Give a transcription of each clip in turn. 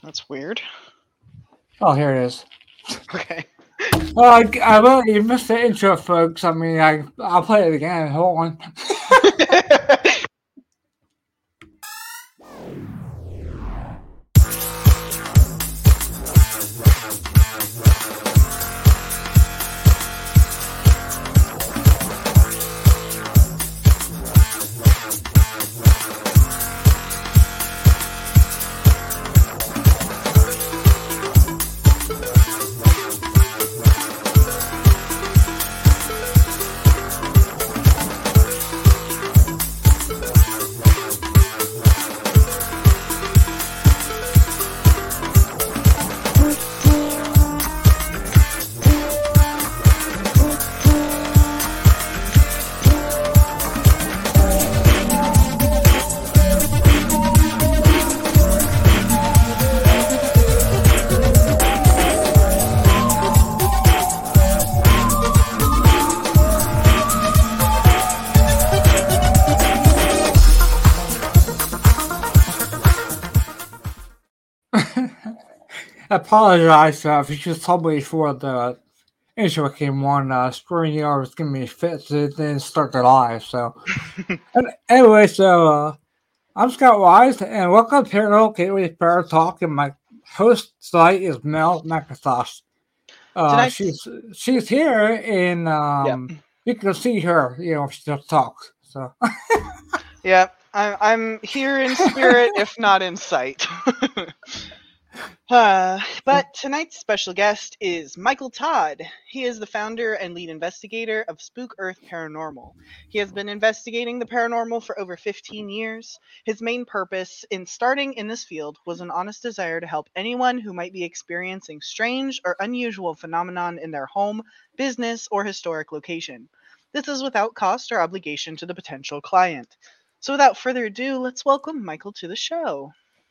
That's weird. Oh, here it is. Okay. Well, you missed the intro, folks. I mean, I'll play it again. Hold on. I apologize if you just told me before the intro came on. StreamYard was giving me fits. It didn't start the live. So, anyway, I'm Scott Wise, and welcome to Paranormal Gateway Fair Talk. And my host tonight is Mel McIntosh. She's here, and you can see her. She just talks. So, yeah, I'm here in spirit, if not in sight. But tonight's special guest is Michael Todd. He is the founder and lead investigator of Spook Earth Paranormal. He has been investigating the paranormal for over 15 years. His main purpose in starting in this field was an honest desire to help anyone who might be experiencing strange or unusual phenomenon in their home, business, or historic location. This is without cost or obligation to the potential client. So without further ado, let's welcome Michael to the show.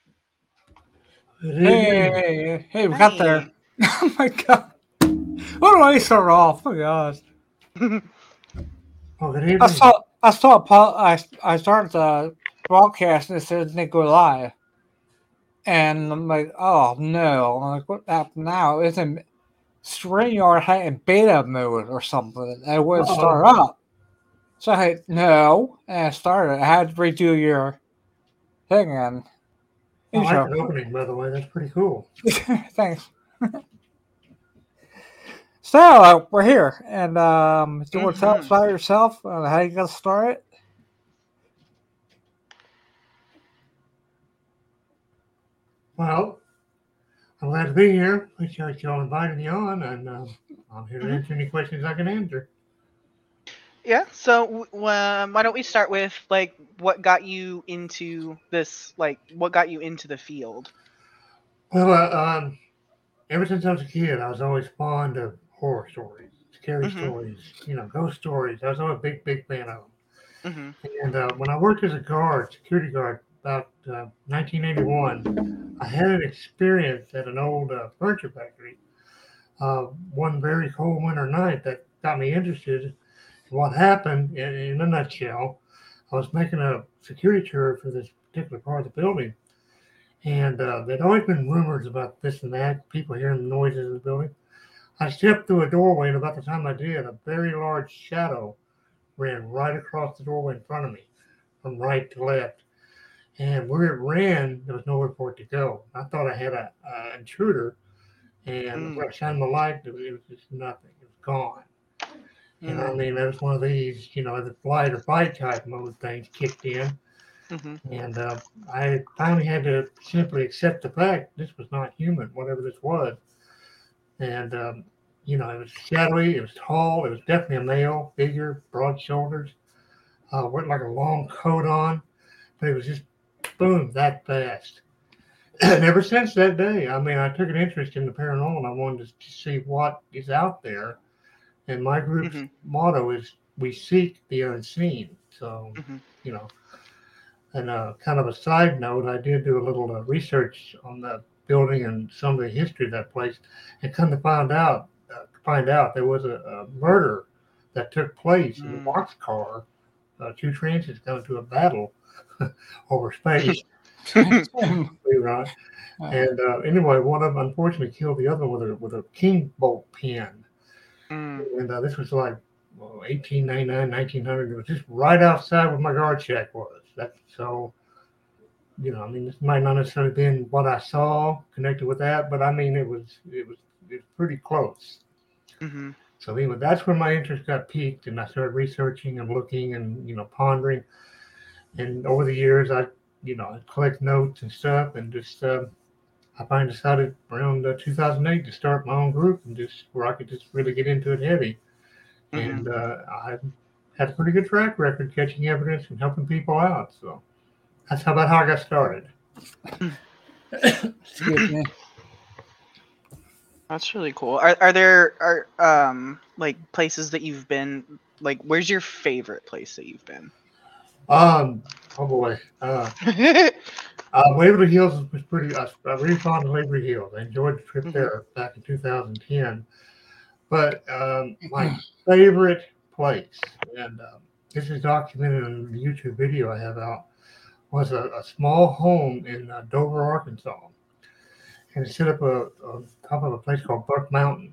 Hey, we got there. Oh my god. What do I start off? Oh my gosh. Oh, good evening. I started the broadcast and it said they go live. And I'm like, oh no. I'm like, what happened now? It's in StreamYard had in beta mode or something. It wouldn't start up. So I hit no, and I started. I had to redo your thing and I like the opening, by the way. That's pretty cool. Thanks. So we're here, and do you want to tell us about yourself? How you got started? Well, I'm glad to be here. Appreciate y'all inviting me on, and I'm here to answer any questions I can answer. Yeah. So why don't we start with what got you into this? What got you into the field? Well, ever since I was a kid, I was always fond of horror stories, scary stories, ghost stories. I was always a big fan of them. And when I worked as a security guard, about 1981, I had an experience at an old furniture factory one very cold winter night that got me interested. What happened, in a nutshell, I was making a security tour for this particular part of the building. And there'd always been rumors about this and that, people hearing the noises of the building. I stepped through a doorway, and about the time I did, a very large shadow ran right across the doorway in front of me, from right to left. And where it ran, there was nowhere for it to go. I thought I had an intruder, and when I shined my light, it was just nothing. It was gone. And I mean, that was one of these, the flight or fight type mode things kicked in. And I finally had to simply accept the fact this was not human, whatever this was. And, it was shadowy, it was tall, it was definitely a male, bigger, broad shoulders, went like a long coat on, but it was just, boom, that fast. And ever since that day, I mean, I took an interest in the paranormal. I wanted to see what is out there. And my group's motto is, we seek the unseen. So, and kind of a side note, I did do a little research on the building and some of the history of that place, and come to find out there was a murder that took place in a boxcar, two transients going to a battle over space. Right. And anyway, one of them unfortunately killed the other one with a king bolt pin. And this was like 1899, 1900. It was just right outside where my guard shack was. So, I mean, this might not necessarily been what I saw connected with that, but I mean, it was pretty close. Mm-hmm. So anyway, that's where my interest got piqued, and I started researching and looking and pondering. And over the years, I collect notes and stuff, and just I finally decided around 2008 to start my own group, and just where I could just really get into it heavy. Mm-hmm. And I had a pretty good track record catching evidence and helping people out. So that's about how I got started. Excuse me. That's really cool. Are there like places that you've been? Like, where's your favorite place that you've been? Oh boy. Waverly Hills was pretty. I really fond of Waverly Hills. I enjoyed the trip there back in 2010. But my favorite place, and this is documented in the YouTube video I have out, was a small home in Dover, Arkansas. And it set up on top of a place called Buck Mountain.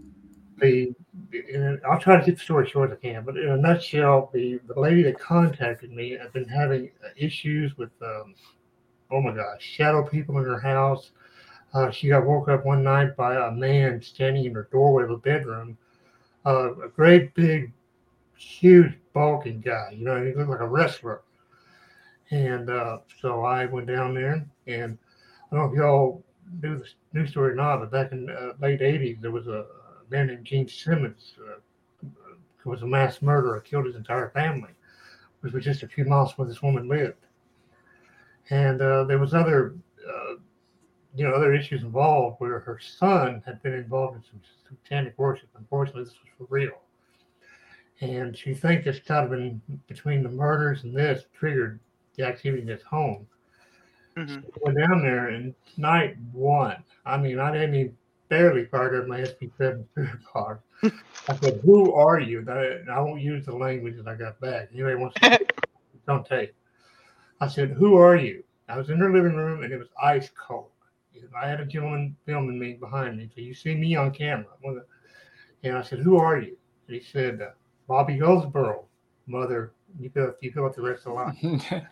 I'll try to keep the story short as I can, but in a nutshell, the lady that contacted me had been having issues with, shadow people in her house. She got woke up one night by a man standing in her doorway of a bedroom, a great big, huge, bulking guy. He looked like a wrestler. And so I went down there, and I don't know if y'all knew the news story or not, but back in the late 80s, there was a man named Gene Simmons who was a mass murderer, killed his entire family, which was just a few miles where this woman lived. And there was other issues involved where her son had been involved in some satanic worship. Unfortunately, this was for real. And she thinks it's kind of been between the murders and this triggered the activity in his home. So I went down there, and night one, I mean, I didn't even barely fired up my SP7 Spirit Box. I said, "Who are you?" And I won't use the language that I got back. Anybody wants to don't take. I said, "Who are you?" I was in her living room, and it was ice cold. I had a gentleman filming me behind me, so you see me on camera. And I said, "Who are you?" And he said, "Bobby Goldsboro, mother. You fill out the rest of the line."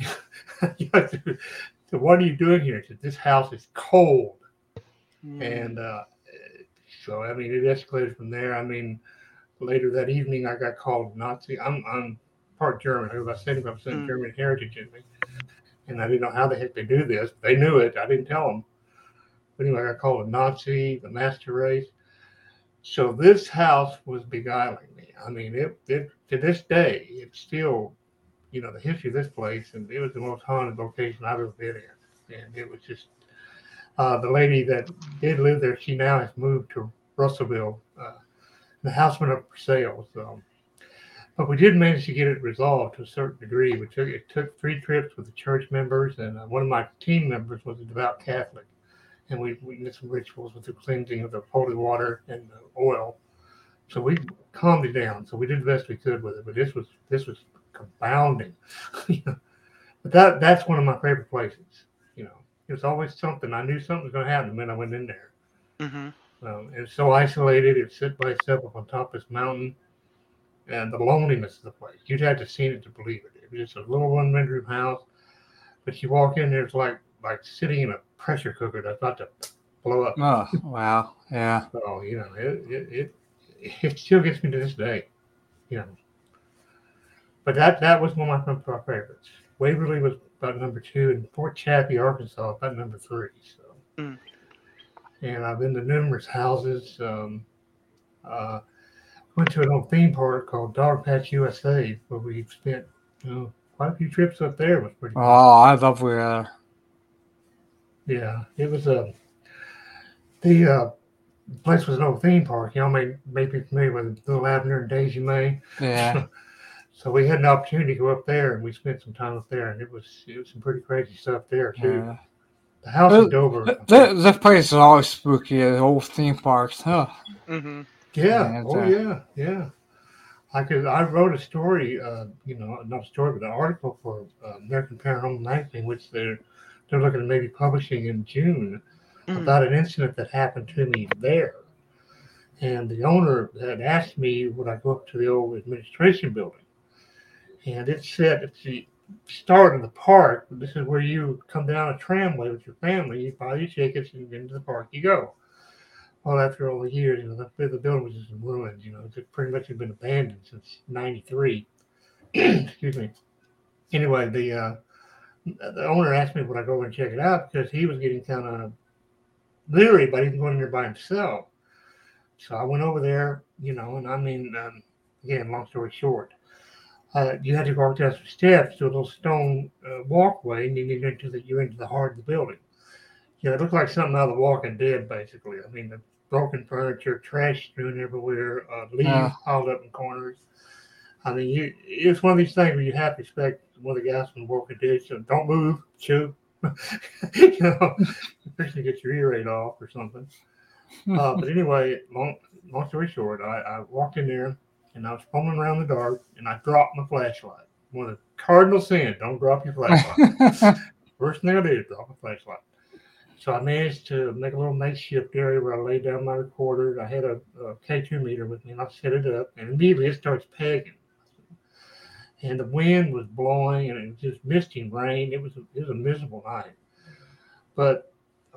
So what are you doing here? He said, "This house is cold." And so, I mean, it escalated from there. I mean, later that evening, I got called Nazi. I'm part German. I have about 75% German heritage in me. And I didn't know how the heck they do this. They knew it. I didn't tell them. But anyway, I got called a Nazi, the master race. So this house was beguiling me. I mean, it to this day, it's still, the history of this place, and it was the most haunted location I've ever been in. And it was just, the lady that did live there, she now has moved to Russellville. The house went up for sale. So, but we did manage to get it resolved to a certain degree. It took 3 trips with the church members, and one of my team members was a devout Catholic. And we did some rituals with the cleansing of the holy water and the oil. So we calmed it down. So we did the best we could with it. But this was confounding. But that's one of my favorite places. It was always something. I knew something was going to happen when I went in there. It's so isolated. It's sit by itself up on top of this mountain. And the loneliness of the place. You'd have to see it to believe it. It was just a little 1-bedroom house. But you walk in there, it's like sitting in a pressure cooker that's about to blow up. Oh, wow. Yeah. So, it still gets me to this day. But that was one of my favorites. Waverly was about number 2, and Fort Chaffee, Arkansas, about number 3. So, and I've been to numerous houses. Went to an old theme park called Dogpatch USA, where we spent quite a few trips up there. It was pretty cool. I love where. Yeah, it was the place was an old theme park. Y'all may be familiar with Little Lavender and Daisy May. Yeah. So we had an opportunity to go up there, and we spent some time up there, and it was some pretty crazy stuff there too. Yeah. The house in Dover. This place is always spooky. The old theme parks, huh? Yeah. Yeah. I wrote a story, not a story, but an article for American Paranormal Magazine, which they're they're looking at maybe publishing in June Mhm. about an incident that happened to me there. And the owner had asked me would I go up to the old administration building. And it said it's the start of the park. This is where you come down a tramway with your family, you buy your tickets, and into the park you go. Well, after all the years, the building was just in ruins. It pretty much had been abandoned since '93. Excuse me. Anyway, the owner asked me would I go over and check it out because he was getting kind of leery about even going in there by himself. So I went over there, and I mean, again, long story short, you had to go up down some steps to a little stone walkway, and you're into the heart of the building. It looked like something out of The Walking Dead, basically. I mean, the broken furniture, trash strewn everywhere, leaves piled up in corners. I mean, it's one of these things where you have to expect one of the guys from The Walking Dead to don't move, chew, especially get your ear ate off or something. But anyway, long story short, I walked in there and I was fumbling around in the dark and I dropped my flashlight. One of the cardinal sins, don't drop your flashlight. First thing I did, drop my flashlight. So I managed to make a little makeshift area where I laid down my recorder. I had a K2 meter with me and I set it up and immediately it starts pegging. And the wind was blowing and it was just misting rain. It was a miserable night. But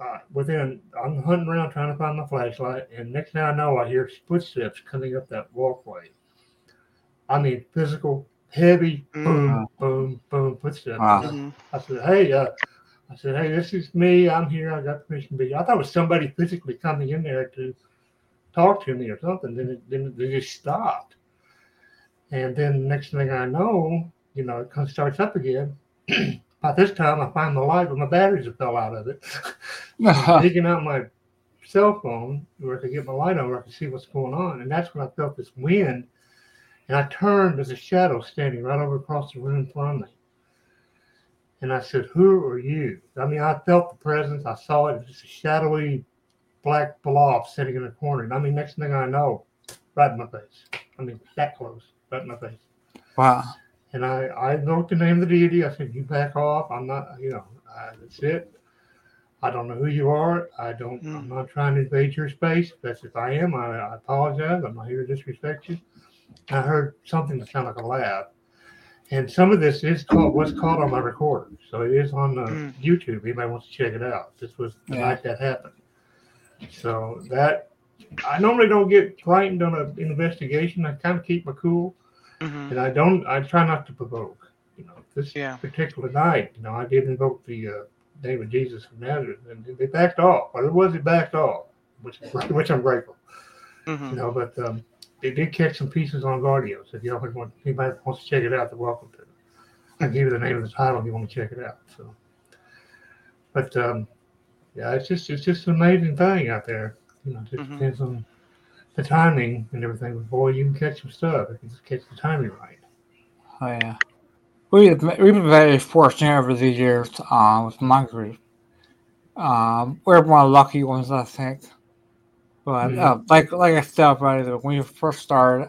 I'm hunting around trying to find my flashlight, and next thing I know, I hear footsteps coming up that walkway. I mean, physical, heavy, boom, boom, boom footsteps. Wow. I said, hey, this is me. I'm here. I got permission to be here. I thought it was somebody physically coming in there to talk to me or something. Then they just stopped. And then next thing I know, it kind of starts up again. By this time, I find the light, but my batteries have fell out of it. I'm digging out my cell phone where I could get my light on, where I could see what's going on. And that's when I felt this wind. And I turned, there's a shadow standing right over across the room from me. And I said, who are you? I mean, I felt the presence. I saw it. It was just a shadowy black blob sitting in a corner. And I mean, next thing I know, right in my face. I mean, that close, right in my face. Wow. And I invoked the name of the deity. I said, you back off. I'm not, that's it. I don't know who you are. I'm not trying to invade your space. If I am, I apologize. I'm not here to disrespect you. I heard something that sounded like a laugh. And some of this was caught on my recorder. So it is on YouTube. Anybody wants to check it out. This was the night that happened. So I normally don't get frightened on an investigation. I kind of keep my cool. And I try not to provoke. This particular night, I did invoke the name of Jesus of Nazareth, and they backed off. But it backed off, which I'm grateful. But they did catch some pieces on audio. So if anybody wants to check it out, they're welcome to. I'll give you the name of the title if you want to check it out. So, but it's just an amazing thing out there. It just depends on the timing and everything. But boy, you can catch some stuff if you just catch the timing right. Oh yeah, we've been very fortunate over the years with my group. We're one of the lucky ones, I think. But like I said, right, when you first started,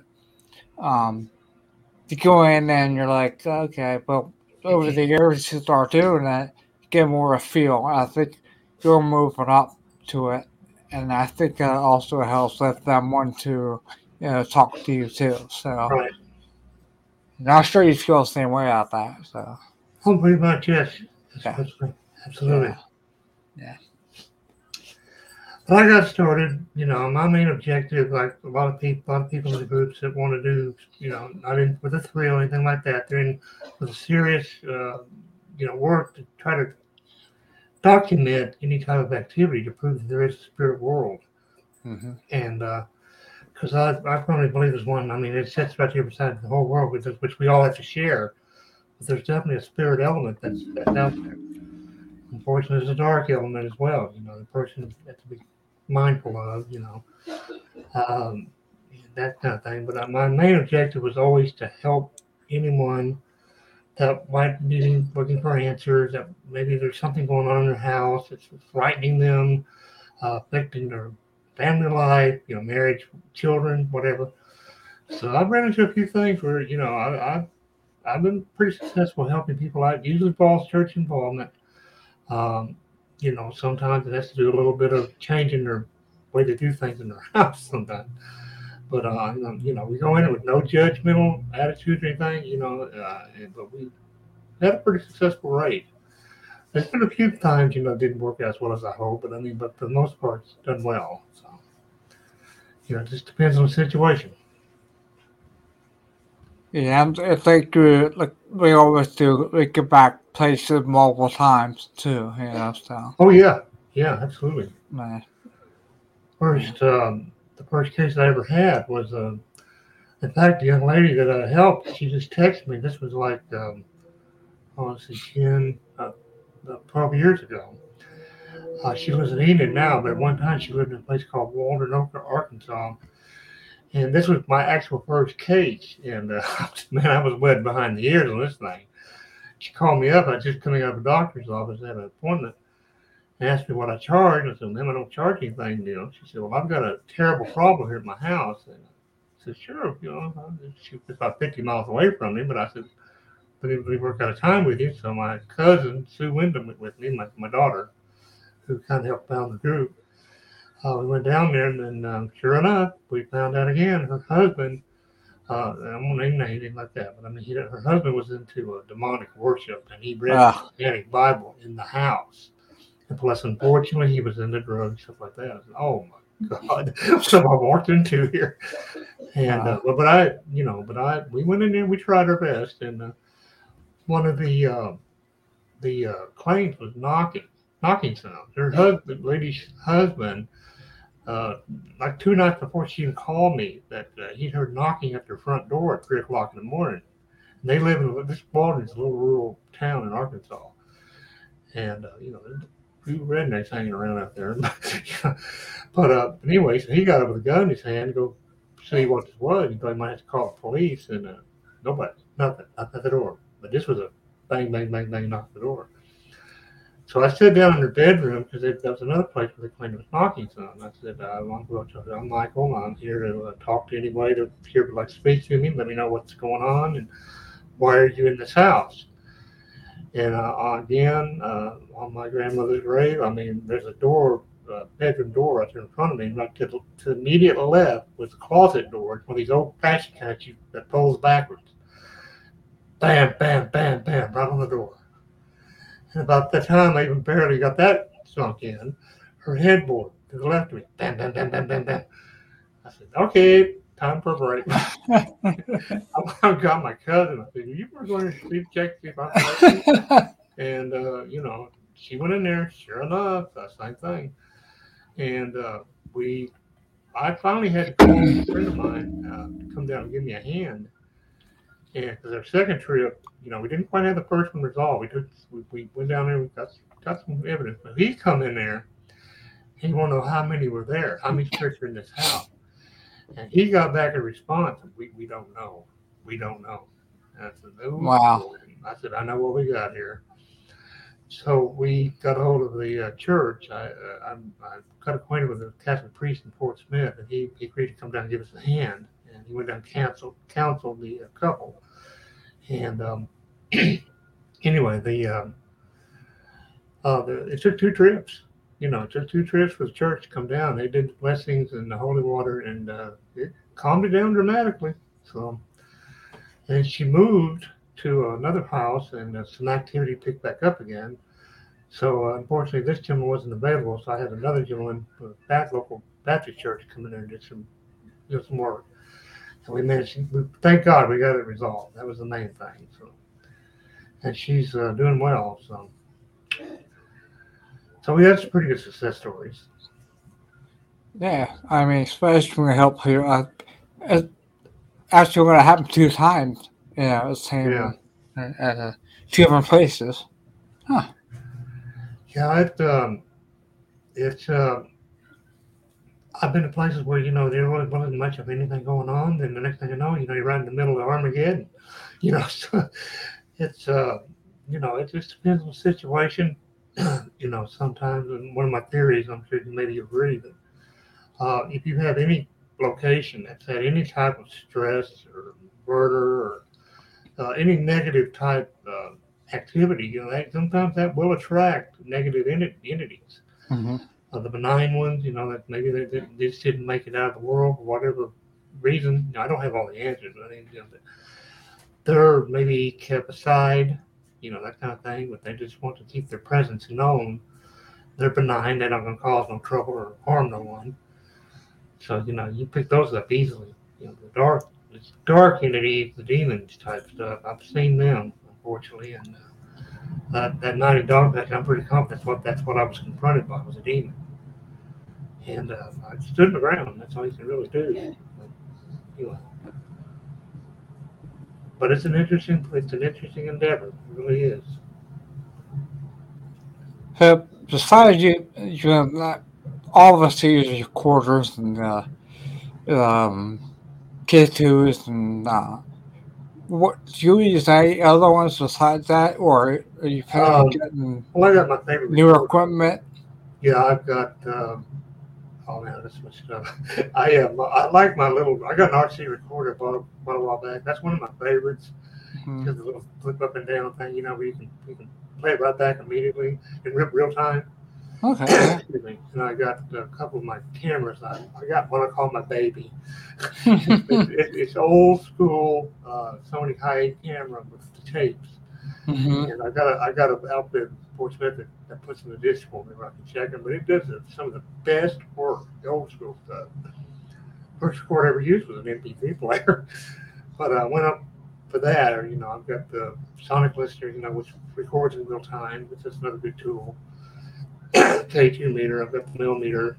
you go in and you're like, okay, but over the years you start doing that, you get more of a feel. I think you're moving up to it, and I think that also helps let them want to, talk to you too. So, right. And I'm sure you feel the same way about that. So, pretty much, yes. Absolutely. Yeah. When I got started, my main objective, like a lot of people in the groups that want to do, not in with a thrill or anything like that. They're in with a serious, work to try to document any type of activity to prove that there is a spirit world. And because I firmly believe there's one. I mean, it sits right here beside the whole world, which we all have to share. But there's definitely a spirit element that's out there. Unfortunately, there's a dark element as well. The person has to be mindful of, that kind of thing. But my main objective was always to help anyone that might be looking for answers, that maybe there's something going on in their house that's frightening them, affecting their family life, marriage, children, whatever. So I've ran into a few things where, I've been pretty successful helping people out. Usually involves church involvement. Um, sometimes it has to do a little bit of changing their way they do things in their house sometimes. But we go in with no judgmental attitude or anything, but we had a pretty successful raid. There's been a few times, it didn't work out as well as I hoped, but for the most part, it's done well. So, it just depends on the situation. Yeah, and it's like we always do. We get back places multiple times too. So Oh yeah, absolutely. yeah. First, the first case I ever had was, in fact, the young lady that I helped, she just texted me. This was like, honestly, 12 years ago. She lives in Enid now, but at one time she lived in a place called Walden, Arkansas. And this was my actual first case. And man, I was wet behind the ears on this thing. She called me up. I was just coming out of a doctor's office, had an appointment, and asked me what I charged. I said, ma'am, I don't charge anything, She said, well, I've got a terrible problem here at my house. And I said, sure, she was about 50 miles away from me, but I said, but we work out of time with you. So my cousin, Sue Wyndham, went with me, my daughter, who kind of helped found the group. We went down there, and then sure enough, we found out again her husband. I won't name anything like that, but her husband was into demonic worship, and he read the Satanic Bible in the house. And plus, unfortunately, he was into drugs, stuff like that. I said, oh my God, so I walked into here, and we went in there, we tried our best, and one of the claims was knocking sounds. Her husband, lady's husband, like 2 nights before she even called me, that he'd heard knocking at their front door at 3 o'clock in the morning. And they live in this Walden's a little rural town in Arkansas, and there's a few rednecks hanging around out there. But anyway, so he got up with a gun in his hand to go see what this was. He thought he might have to call the police, and nobody, nothing, knocked at the door. But this was a bang, bang, bang, bang, knock the door. So I sat down in her bedroom because there was another place where they claimed it was knocking sound. I said, I'm Michael. I'm here to talk to anybody that here would like to speak to me. Let me know what's going on and why are you in this house? And again, on my grandmother's grave, there's a door, bedroom door right there in front of me. Right to the immediate left was the closet door. It's one of these old-fashioned kinds that pulls backwards. Bam, bam, bam, bam, right on the door. And about the time I even barely got that sunk in, her headboard to the left of me, bam, bam, bam, bam, bam, bam. I said, okay, time for a break. I got my cousin. I said, you were going to check if I'm right. And, she went in there, sure enough, same thing. And I finally had to call a friend of mine to come down and give me a hand. And because our second trip, we didn't quite have the first one resolved. We went down there, we got some evidence. But he's come in there, he want to know how many were there, how many spirits are in this house. And he got back a response, we don't know. We don't know. And I said, oh, wow. I said, I know what we got here. So we got a hold of the church. I got acquainted with a Catholic priest in Fort Smith, and he agreed to come down and give us a hand. And he went down and counseled the couple. And anyway, it took 2 trips. It took 2 trips for the church to come down. They did the blessings and the holy water, and it calmed it down dramatically. So, and she moved to another house, and some activity picked back up again. So unfortunately, this gentleman wasn't available, so I had another gentleman from that local Baptist church come in there and did some work. And we managed. Thank God we got it resolved. That was the main thing. So, and she's doing well. So we had some pretty good success stories. Yeah, especially when it helps you. It's actually going to happen 2 times. Same at 2 different places. Huh. Yeah, it's. I've been to places where there wasn't much of anything going on. Then the next thing you know, you're right in the middle of Armageddon. So it's it just depends on the situation. Sometimes, and one of my theories, I'm sure maybe you agree, that if you have any location that's had any type of stress or murder or any negative type activity. Sometimes that will attract negative entities. Mm-hmm. The benign ones, that maybe they just didn't make it out of the world for whatever reason. I don't have all the answers, but I think they're maybe kept aside, that kind of thing. But they just want to keep their presence known. They're benign. They're not going to cause no trouble or harm no one. So you pick those up easily. The dark entities, the demons type stuff. I've seen them, unfortunately, and that 90 dog patch. I'm pretty confident that's what I was confronted by, was a demon. And I stood my ground. That's all you can really do. But it's an interesting endeavor. It really is. So besides all of us use recorders and K2s and what do you use any other ones besides that, or are you planning on getting I got my favorite newer equipment? Yeah, I've got. Oh man, this much stuff. I like my little. I got an RC recorder bought a while back. That's one of my favorites. Because the little flip up and down thing, where you can play it right back immediately in real time. Okay. And I got a couple of my cameras. I got one I call my baby. It's old school Sony high-end camera with the tapes. Mm-hmm. And I got an outfit Fort Smith that puts in the disc for me where I can check them. But it does some of the best work, the old school stuff. First record I ever used was an MP3 player. But I went up for that, or I've got the Sonic Listener, which records in real time, which is another good tool. K2 meter, I've got the millimeter.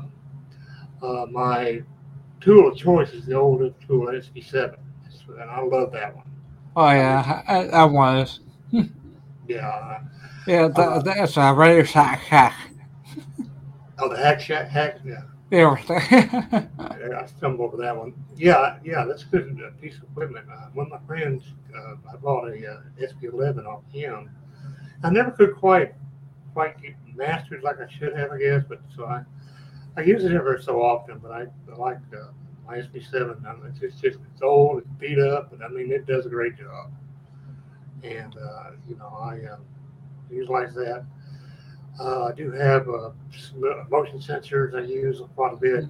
My tool of choice is the old tool SB7, and I love that one. Oh yeah, that was. Yeah. Yeah, that's a Radio Shack hack. Oh, the hack, yeah. Yeah. I stumbled over that one. Yeah, that's a good piece of equipment. One of my friends, I bought a SB11 off him. I never could quite get mastered like I should have, I guess. But so I use it every so often. But I like my SB7. It's old, it's beat up, but I mean it does a great job. And I utilize that. I do have motion sensors I use quite a bit.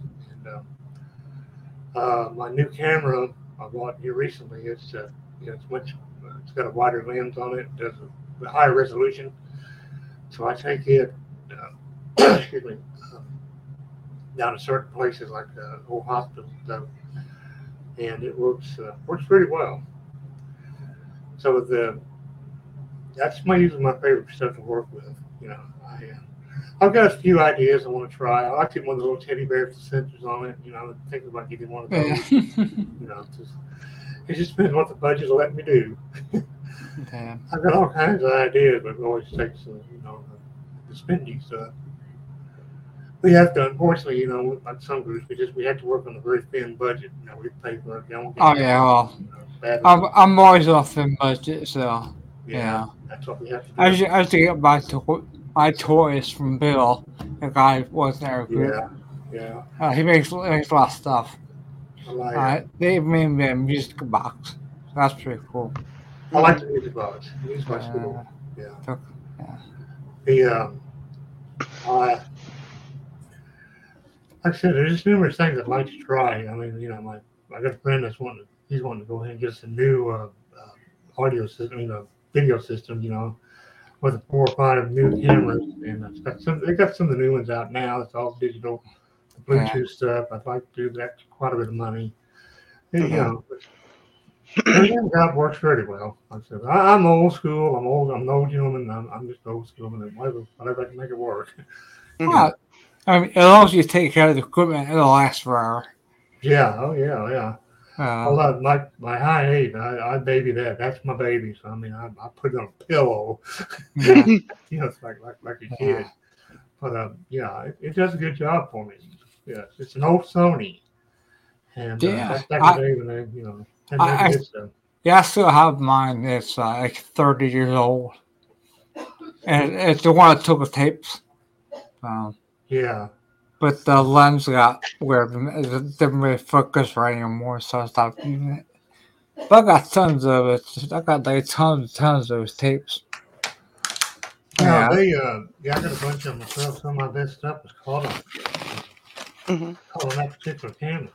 And my new camera I bought here recently, it's got a wider lens on it, does a higher resolution. So I take it, excuse me, down to certain places like old hospitals and stuff, and it works pretty well. So that's usually my favorite stuff to work with. I've got a few ideas I want to try. I like to get one of the little teddy bears with sensors on it. I'm thinking about getting one of those. It just depends what the budget will let me do. Okay. I've got all kinds of ideas, but it always takes the spending stuff. We have to, unfortunately, like some groups, we have to work on a very thin budget. We pay for it. Oh yeah, well, I'm always on a thin budget, so yeah. That's what we have to do. I used to get my toys from Bill, the guy was there. Yeah. He makes a lot of stuff. They made me a music box. That's pretty cool. I like the music box. The music box is cool. Yeah. Like I said, there's just numerous things I'd like to try. I mean, I got a friend he's wanting to go ahead and get us a new audio system, video system, with 4 or 5 new cameras, and they got some of the new ones out now. It's all digital, the Bluetooth stuff. I'd like to do that for quite a bit of money. And, God works very well. Like I said, I'm old school. I'm an old gentleman. I'm just old school, and whatever I can make it work. I mean, as long as you take care of the equipment, it'll last forever. Yeah. Oh yeah. I love my high 8. I baby that. That's my baby. So I mean, I put it on a pillow. Yeah. It's like a kid. But it does a good job for me. Yeah, it's an old Sony. And back in the day when they did stuff. Yeah, I still have mine. It's like 30 years old, and it's the one that took the tapes. Yeah. But the lens got weird. It didn't really focus right anymore, so I stopped using it. But I got tons of it. I got like tons of those tapes. Yeah, Yeah. I got a bunch of them myself. Some of my best stuff was Hmm. caught on that particular camera.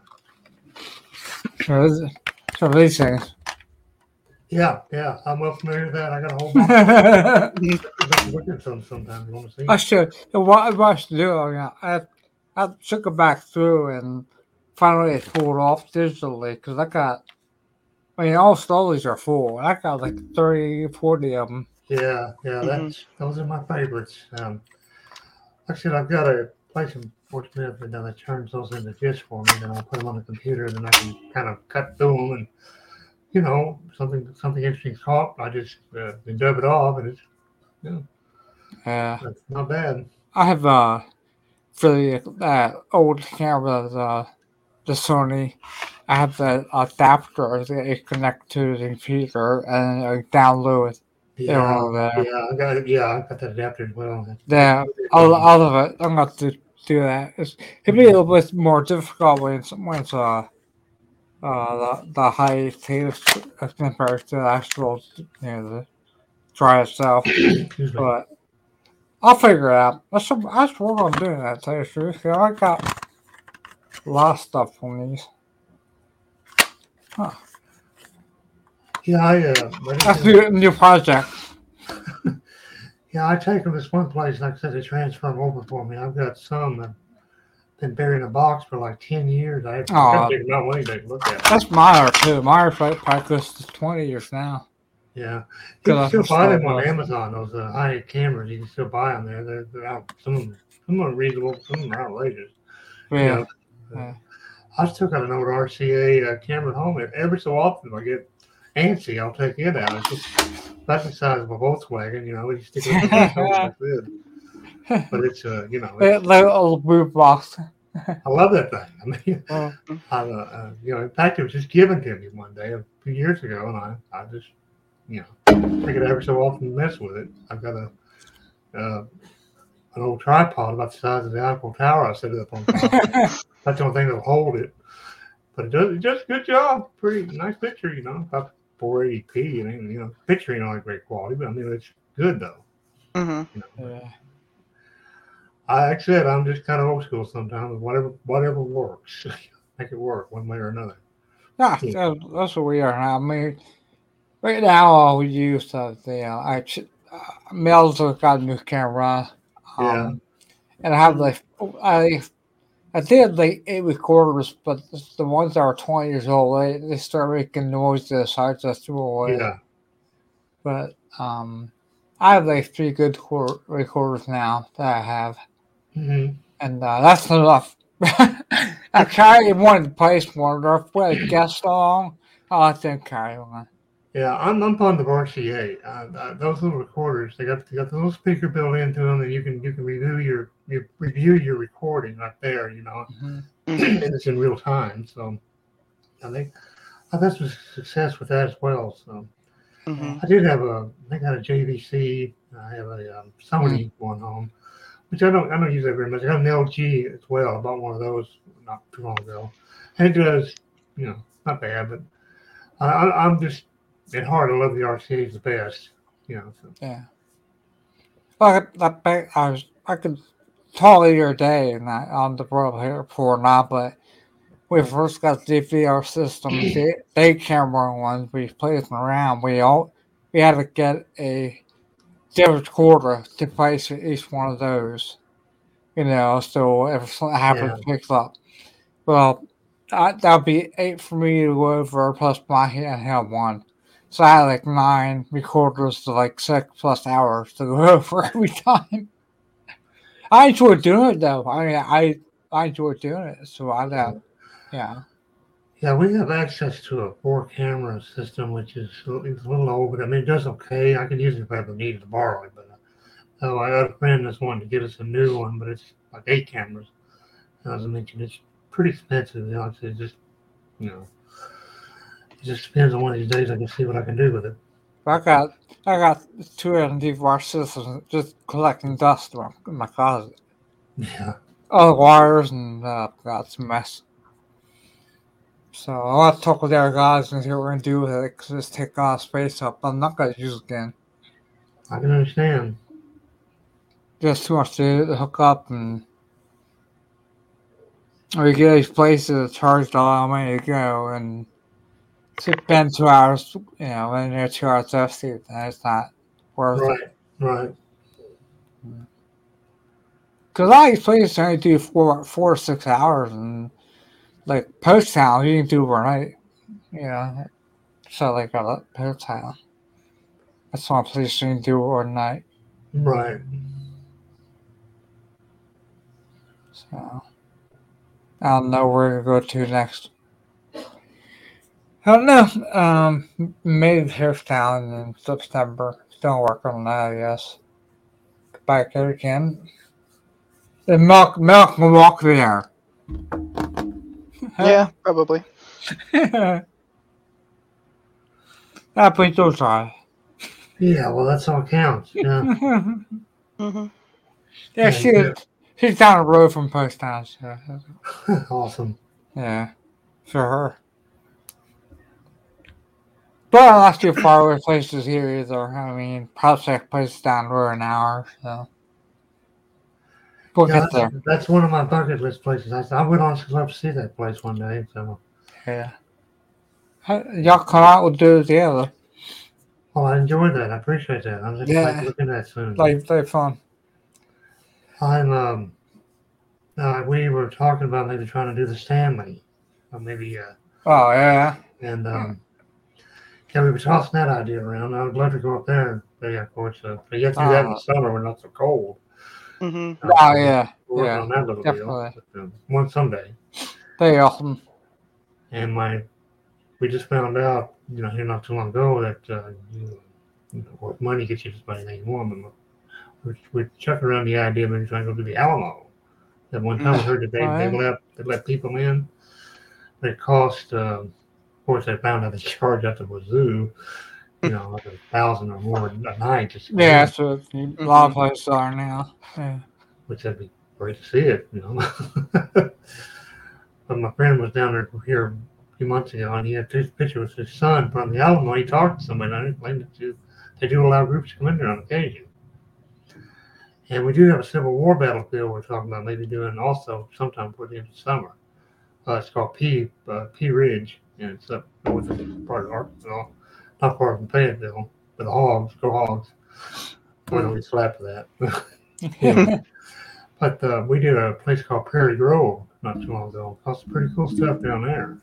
So these things. Yeah, I'm well familiar with that. I got a whole box. I Look at some sometimes. You want to see? should. What I should do, I took it back through and finally pulled off digitally because I mean, all stories are full. I got like 30, 40 of them. Yeah, Hmm. those are my favorites. Like I said, I've got a place in Fort Smith that turns those into discs for me. Then I'll put them on the computer. Then I can kind of cut through them, and something interesting caught. I just dub it off, and Yeah. it's not bad. I have for the old camera, the Sony. I have the adapter that you connect to the computer and download it. They're Yeah, all there. I got that adapter as well. Yeah, all of it. I'm going to do that. It'd be a little bit more difficult when it's the high tapes as compared to the actual, the try itself. Excuse me. But I'll figure it out. I should work on doing that, to tell you the truth. I got a lot of stuff on these. Huh. Yeah, That's a new project. I take them to this one place. Like I said, they transfer them over for me. I've got some that been buried in a box for like 10 years. I Aw. take them out one day to look at. That's Meyer too. Meyer's probably close to 20 years now. Yeah, you Good can still luck buy with them on stuff. Amazon. Those high-end cameras, you can still buy them there. They're out. Some of them are reasonable. Some of them are outrageous. Yeah. I still got an old RCA camera at home. Every so often, if I get antsy, I'll take it out. It's just about the size of a Volkswagen. You stick it in the phone like this. But it's That little blue box. I love that thing. I mean, Oh. in fact, it was just given to me one day a few years ago, and I just, take it every so often to mess with it. I've got an old tripod about the size of the Eiffel Tower. I set it up on top. That's the only thing that'll hold it. But it does a good job. Pretty nice picture, about 480p, and picture ain't all great quality, but I mean it's good though. Hmm. Yeah. Like I said, I'm just kind of old school sometimes. Whatever works, make it work one way or another. Yeah, that's what we are now. I mean, right now all we use Mel's got a new camera. Yeah. And I have I did like 8 recorders, but the ones that are 20 years old, they start making noises, so I just threw away. Yeah. But I have like 3 good recorders now that I have, and that's enough. I carry one to place one, or if we had a guest along, I'll let them carry one. Yeah, I'm fond of RCA. Those little recorders, they got the little speaker built into them, and you can review your recording right there, Mm-hmm. and it's in real time. So, I've had some success with that as well. So, I did have I think I had a JVC. I have a Sony one home, which I don't use that very much. I got an LG as well. I bought one of those not too long ago, and it does, not bad, but I'm just at heart, I love the RCA the best, So. Yeah. Well, I could totally your day and on the world here for now, but we first got the DVR systems, they camera ones. We played them around. We had to get a different recorder to place each one of those. So if something happens, picks up. Well, that'd be 8 for me to go over plus my handheld one. So I had like 9 recorders to like 6+ hours to go over every time. I enjoy doing it though. I mean, I enjoy doing it. So yeah. Yeah, we have access to a 4-camera system, which is a little old, but I mean, it does okay. I can use it if I ever needed to borrow it. But I got a friend that's wanting to get us a new one, but it's like 8 cameras. And as I mentioned, it's pretty expensive. It's just, it just depends on one of these days. I can see what I can do with it. I got 2 DVR systems just collecting dust in my closet. Yeah. All the wires and got some mess. So I'll have to talk with the other guys and see what we're going to do with it, because it's take a lot of space up. I'm not going to use it again. I can understand. Just too much to hook up, and we get these places charged all the way to go, and spend 2 hours, when they're 2 hours thirsty, then it's not worth it. Right. Because a lot of these places only do 4 or 6 hours, and like Post Town, you can do overnight. So like a Post Town. That's one place you can do overnight. Right. So I don't know where to go to next. I don't know. Maybe Post Town in September. Still working on that, I guess. Back there again. And Milk can walk there. Yeah, probably. That place so dry. Yeah, well, that's all counts. Yeah. Hmm. Yeah, she's down the road from Post Town. So. Awesome. Yeah, for her. But not too far away places here either. I mean, Prospect Place down the road an hour, so we'll get there. That's one of my bucket list places. I would honestly love to see that place one day. So. Yeah. Y'all come out, we'll do it together. Oh, I enjoyed that. I appreciate that. I'm just looking at that soon. Like fun. We were talking about maybe trying to do the Stanley, or maybe. Oh yeah. And we were tossing that idea around. I would love to go up there. But yeah, of course, but you have to do that in the summer when it's not so cold. Mm-hmm. Oh yeah. We're working on that little deal. But, one someday. Very awesome. And we just found out, here not too long ago that what money gets you just about anything you want. We're chucking around the idea of maybe trying to go to the Alamo. That one time I heard that they let people in. But it cost, of course, they found out they charge at the wazoo, like $1,000 or more a night. Yeah, that's what a lot of places are now. Yeah. Which that'd be great to see it, But my friend was down there here a few months ago, and he had this picture with his son from the Alamo. He talked to somebody, and I explained it to. They do allow groups to come in there on occasion. And we do have a Civil War battlefield we're talking about maybe doing also sometime toward the end of summer. It's called P Ridge, and it's up north part of Arkansas, not far from Fayetteville. But the Hogs, go Hogs. Boy, don't we slap for that. But we did a place called Prairie Grove not too long ago. Saw some pretty cool stuff down there.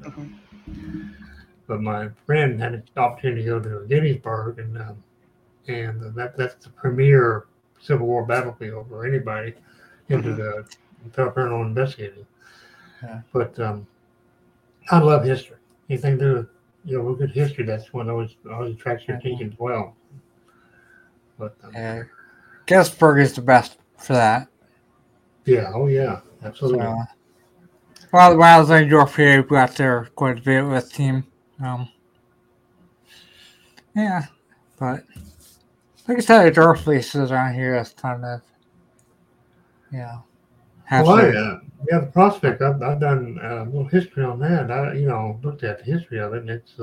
But my friend had an opportunity to go to Gettysburg, and that's the premier Civil War battlefield for anybody into the paranormal investigating. Yeah. But I love history. Anything to do with good history, that's one always attracts your attention as well. But Gettysburg is the best for that. Yeah, oh yeah, absolutely. So, when I was in York, we got there quite a bit with the team. Yeah, but like I said, there are places around here that's kind of, the Prospect. I've done a little history on that. I looked at the history of it, and it's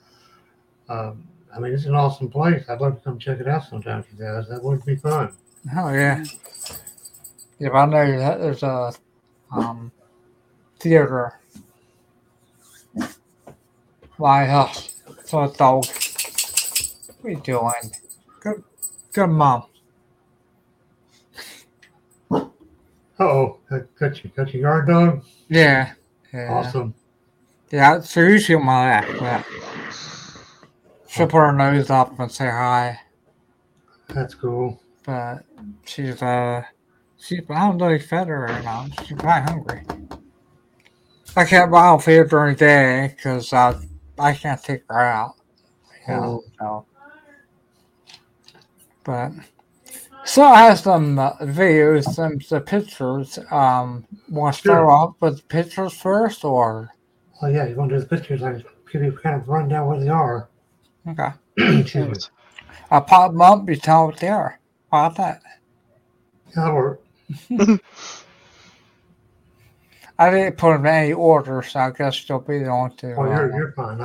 it's an awesome place. I'd love to come check it out sometime if you guys. That would be fun. Oh yeah. Yeah, but I know that there's a theater. Why, it's a dog. What are you doing? Good mom. Uh-oh, cut your guard dog? Yeah. Awesome. Yeah, so usually on my lap, but she'll put her nose up and say hi. That's cool. But she's I don't know if I fed her or not. She's probably hungry. I can't buy her food during the day because I can't take her out. So. But so I have some videos, some pictures. Want to start off with pictures first, or? Oh yeah, you want to do the pictures? I give you kind of run down where they are. Okay. Excuse me. I'll pop them up. You tell what they are. How about that? That'll work. I didn't put them in any order, so I guess you'll be the one to. Oh, you're fine.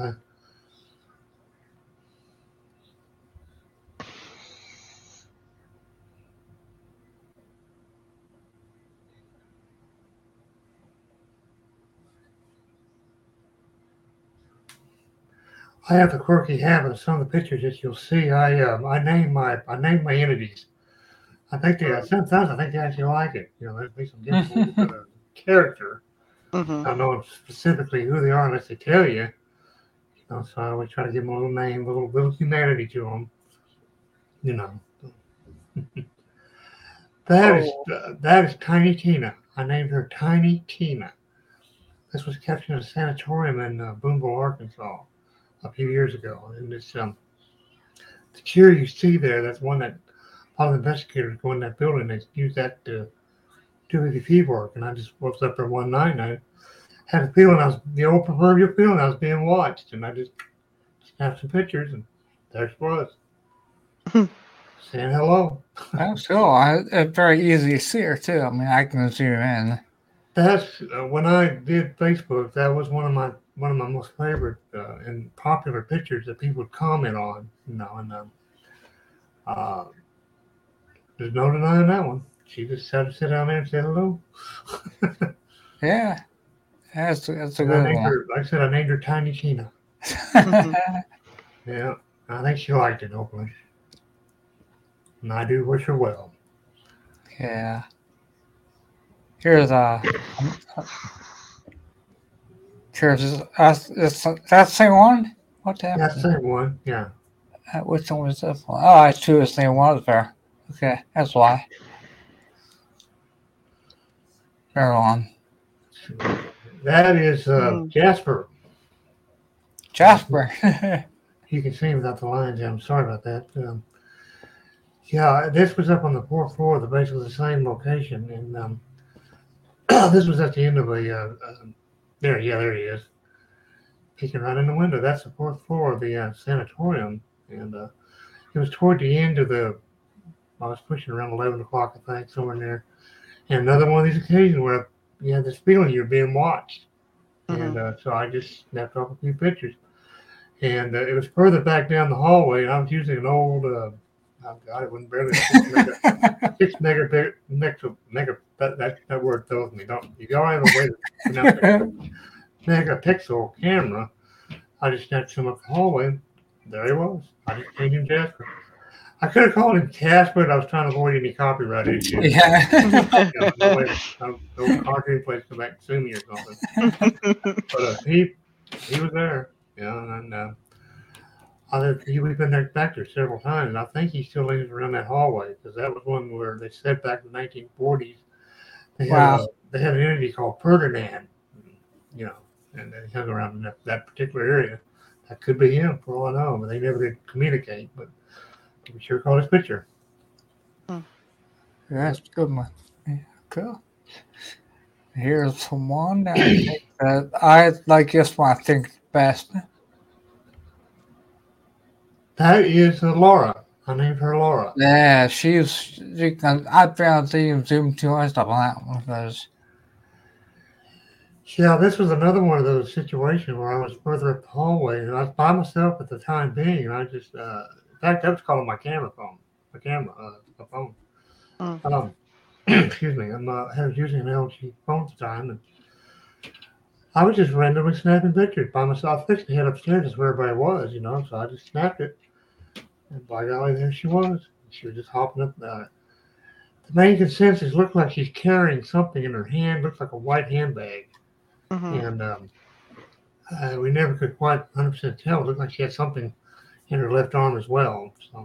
I have the quirky habit of some of the pictures that you'll see. I name my entities. I think sometimes I think they actually like it. You know, there's be some gives a little bit of character. Mm-hmm. I don't know specifically who they are unless they tell you. You know, so I always try to give them a little name, a little humanity to them. You know. That is Tiny Tina. I named her Tiny Tina. This was kept in a sanatorium in Boonville, Arkansas, a few years ago. And it's the cure you see there. That's one that a lot of investigators go in that building. They use that to do EVP work. And I just was up there one night and I had a feeling the old proverbial feeling I was being watched. And I just snapped some pictures and there she was. Saying hello. That's cool. It's very easy to see her too. I mean, I can zoom in. That's when I did Facebook. That was one of my most favorite and popular pictures that people would comment on. You know, and there's no denying that one. She just had to sit down there and say hello. Yeah, that's a good one. Like I said, I named her Tiny Tina. Yeah, I think she liked it, hopefully. And I do wish her well. Yeah. Here's that's the same one? What happened? That's the same one, yeah. Which one was this one? Oh, I choose the same one there. Okay, that's why. Very long. That is Jasper. Jasper. You can see him without the lines. I'm sorry about that. Yeah, this was up on the 4th floor, basically the same location, and this was at the end of there he is, peeking right in the window. That's the 4th floor of the sanatorium, and it was toward the end of I was pushing around 11 o'clock, I think, somewhere in there, and another one of these occasions where you had this feeling you're being watched, and so I just snapped off a few pictures, and it was further back down the hallway, and I was using an old oh God, it wasn't barely 6 megabit. That word tells me. Don't you go out of the way to pronounce it. Megapixel camera. I just snapped him up the hallway. There he was. I just named him Jasper. I could have called him Casper, but I was trying to avoid any copyright issues. Yeah. No cartoon place come back and sue me or something. But he was there. Yeah, and we've been back there several times, and I think he still lives around that hallway because that was one where they said back in the 1940s they had an entity called Ferdinand, you know, and they hung around in that particular area. That could be him for all I know, but they never did communicate. But we sure caught his picture. Yeah, that's a good one. Yeah, cool. Here's one that I like this one. I think best. That is Laura. I named her Laura. Yeah, I found zoom too much stuff on that one because. Yeah, this was another one of those situations where I was further up the hallway and I was by myself at the time being, and I just, in fact, I was calling my phone. Excuse me, I was using an LG phone at the time, and I was just randomly snapping pictures by myself. I fixed to head upstairs is where everybody was, you know, so I just snapped it. And by golly, there she was. She was just hopping up. The main consensus looked like she's carrying something in her hand. Looked like a white handbag. And we never could quite 100% tell. It looked like she had something in her left arm as well. So,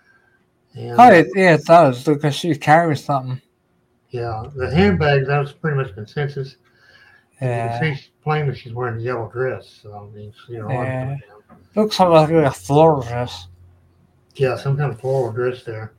it does because she's carrying something. Yeah, the handbag, that was pretty much consensus. Yeah. You can see plainly she's wearing a yellow dress. So, I mean, looks like a floral dress. Yeah, some kind of floral dress there.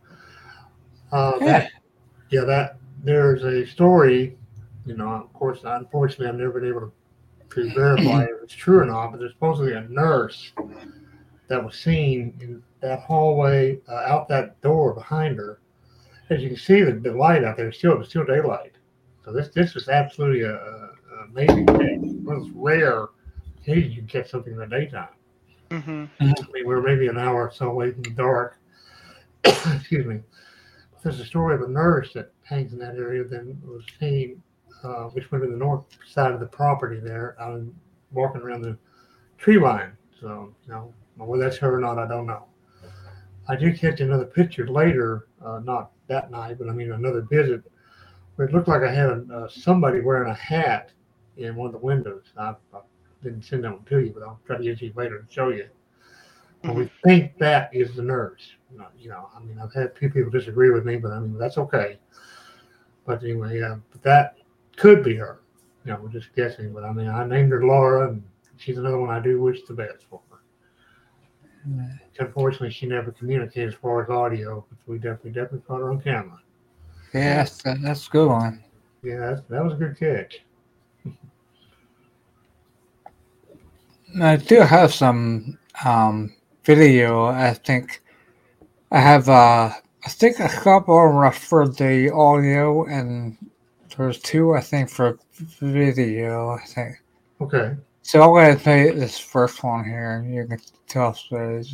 There's a story, you know, of course, unfortunately, I've never been able to verify if it's true or not, but there's supposedly a nurse that was seen in that hallway out that door behind her. As you can see, the light out there, it was still daylight. So this was absolutely a amazing thing. One of those rare occasions you can catch something in the daytime. Mm-hmm. I mean, we're maybe an hour or so away from the dark. Excuse me. There's a story of a nurse that hangs in that area that was seen, which went to the north side of the property there, walking around the tree line. So, whether that's her or not, I don't know. I did catch another picture later, not that night, but I mean another visit, where it looked like I had somebody wearing a hat in one of the windows. I didn't send that one to you, but I'll try to get you later and show you. And we think that is the nurse. I mean, I've had a few people disagree with me, but I mean, that's okay. But anyway, but that could be her. We're just guessing. But I mean, I named her Laura, and she's another one I do wish the best for her. Unfortunately, she never communicated as far as audio, but we definitely caught her on camera. Yeah, that's a good one. Yeah, that was a good catch. I do have some video. I think I have I think a couple are for the audio, and there's two I think for video. I think. Okay. So I'm going to play this first one here, and you can tell us what it is.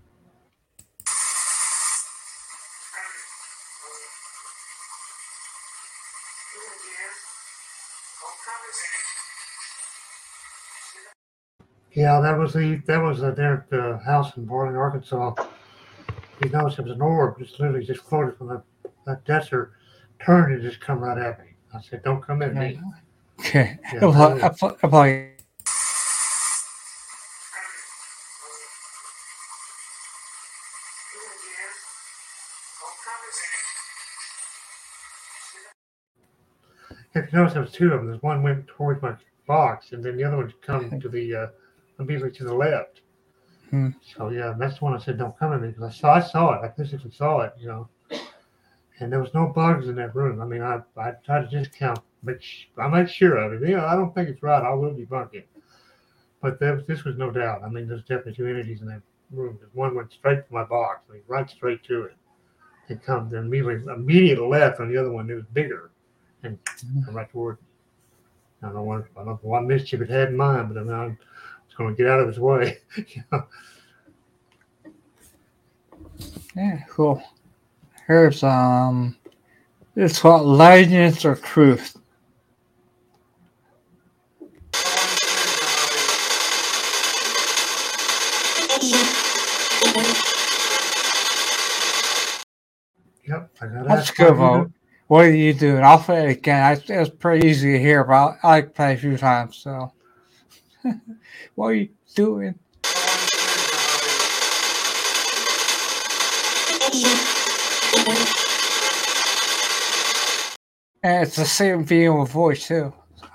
Yeah, that was there at the house in Boiling, Arkansas. You noticed it was an orb, just literally just floated from that desert, turned and just come right at me. I said, "Don't come at me." Okay, Yeah, I play. If you notice, there was two of them. There's one went towards my box, and then the other one come to the immediately to the left. So yeah, that's the one I said, "Don't come at me," because I saw it. I physically saw it, And there was no bugs in that room. I mean, I tried to discount, I make sure of it. I don't think it's right. I will debunk it. But this was no doubt. I mean, there's definitely two entities in that room. One went straight to my box, right straight to it. It comes immediate left on the other one. It was bigger and come right toward. I don't know what mischief it had in mind, but I was going to get out of its way. Yeah, cool. Here's it's called Legends or Truth. Yep, I got Let's go vote. What are you doing? I'll play it again. It's pretty easy to hear, but I like to play a few times. So, what are you doing? And it's the same female voice too.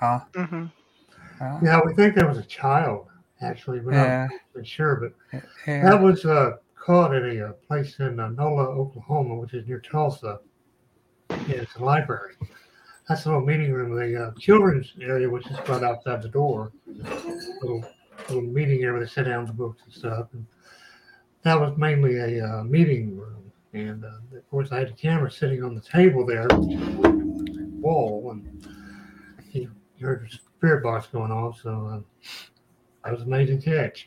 Yeah, we think there was a child actually, but I'm not sure. But that was caught at a place in Nola, Oklahoma, which is near Tulsa. Yeah, it's a library. That's a little meeting room, the children's area, which is right outside the door. Little meeting area where they sit down with books and stuff. And that was mainly a meeting room. And of course, I had the camera sitting on the table there, wall, and you heard the spirit box going off. So that was an amazing catch.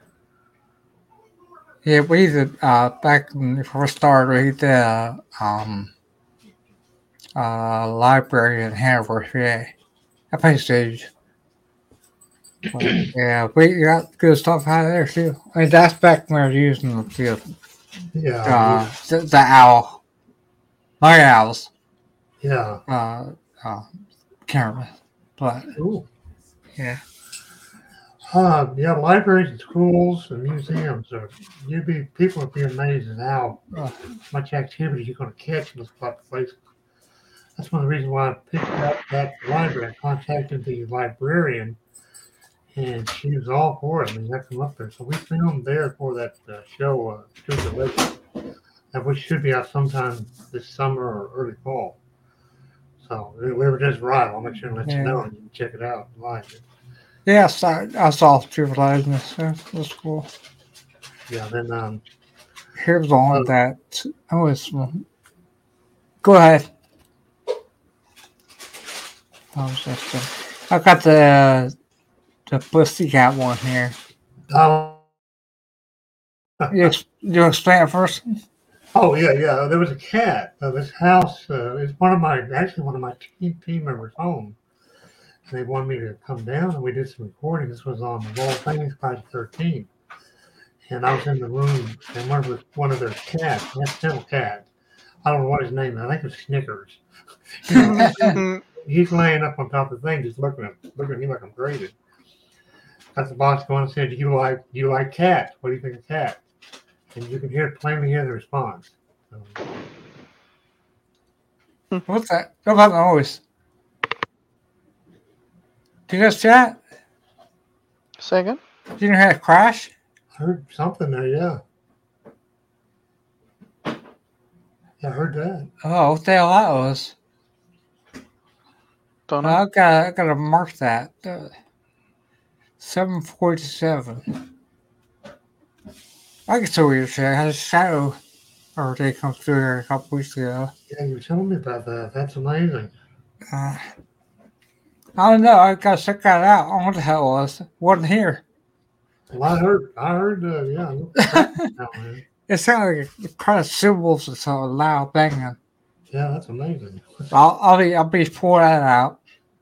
Yeah, we did back when we first started. We did library in Hanover, PA. I place huge. Yeah, we got good stuff out of there too. I mean, that's back when we were using the owl, my owls. Yeah. Camera, but Cool. Yeah. Libraries and schools and museums people would be amazed at how much activity you're going to catch in those places. That's one of the reasons why I picked up that library. I contacted the librarian, and she was all for it. I mean, I come up there. So we filmed there for that show, Truth or Legend, which should be out sometime this summer or early fall. So we were just right. I'll make sure and let you know, and you can check it out live. Yes, I saw Truth or Legend. That's cool. Yeah, then here's one that I was. Go ahead. phone system. I got the Pussycat one here. You explain it first? Oh yeah. There was a cat. This house is one of my team members' home. They wanted me to come down, and we did some recording. This was on the Roll Things Friday 13. And I was in the room, and one of their cats, accidental cat. I don't know what his name is. I think it's Snickers. He's laying up on top of the thing, just looking at me like I'm crazy. Got the boss going and said, "Do you like cats? What do you think of cats?" And you can plainly hear the response. What's that? What about the noise? Did you guys see that? Say again? Did you hear it crash? I heard something there, yeah. I heard that. Oh, what the hell that was? Don't know. I gotta mark that. 7:47. I can still read it. I had a shadow already come through here a couple weeks ago. Yeah, you were telling me about that. That's amazing. I don't know. I gotta check that out. I don't know what the hell it was. Wasn't here. Well, I heard, yeah. It sounded like kind of cymbals and so loud banging. Yeah, that's amazing. I'll be pulling that out.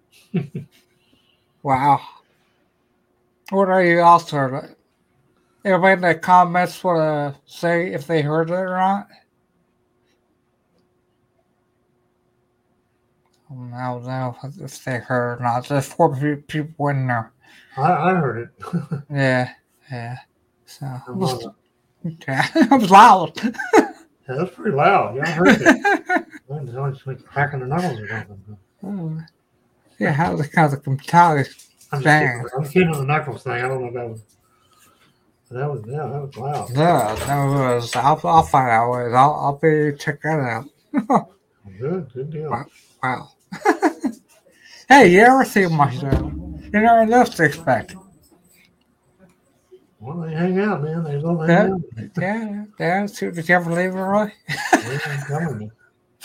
Wow. What are you also? Everybody in the comments want to say if they heard it or not? I don't know if they heard or not. There's 4 people in there. I heard it. Yeah. So yeah, it was loud. Yeah, that's pretty loud. Yeah, I heard it. It's always like cracking the knuckles or something. Yeah, how the kind of metallic bang. I'm kidding on the knuckles thing. I don't know if that was. That was loud. Yeah, that was. I'll find out ways. I'll be check that out. Good deal. Wow. Hey, you ever see my show? You never know what to expect. Well, they hang out, man. They love hanging out. Yeah. Did you ever leave it, Roy? Yeah, I'm telling you.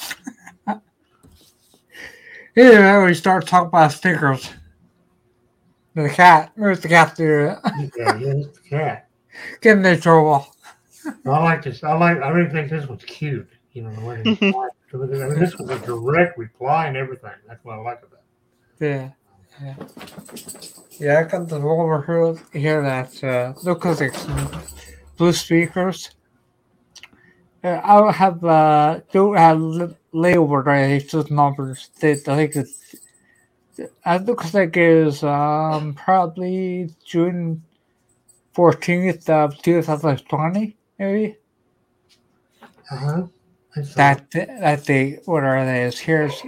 Yeah, we start talking about stickers. The cat. Where's the cat do it? Yeah, it's the cat. Getting in trouble. I like this. I really think this one's cute. You know, the way they reply. I mean, this was a direct reply and everything. That's what I like about it. Yeah, I got the over here that look at the blue speakers. I don't have label right. It's just numbers. I think it looks like it's probably June 14th of 2020, maybe. That the order it is. Here's.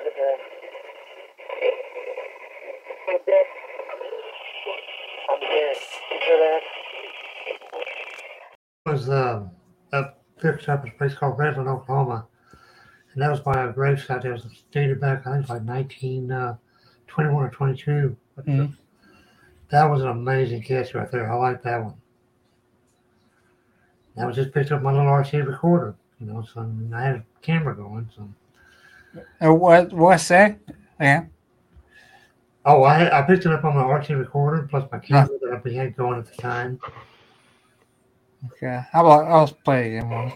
Was picked up a place called Redland, Oklahoma, and that was by a gravesite that was dated back, I think, like 1921 or 22. But, that was an amazing catch right there. I like that one. That was just picked up my little RC recorder, you know. So I had a camera going. So. What's that? Yeah. Oh, I picked it up on my RC recorder plus my camera that we had going at the time. Okay. How about I'll play again one.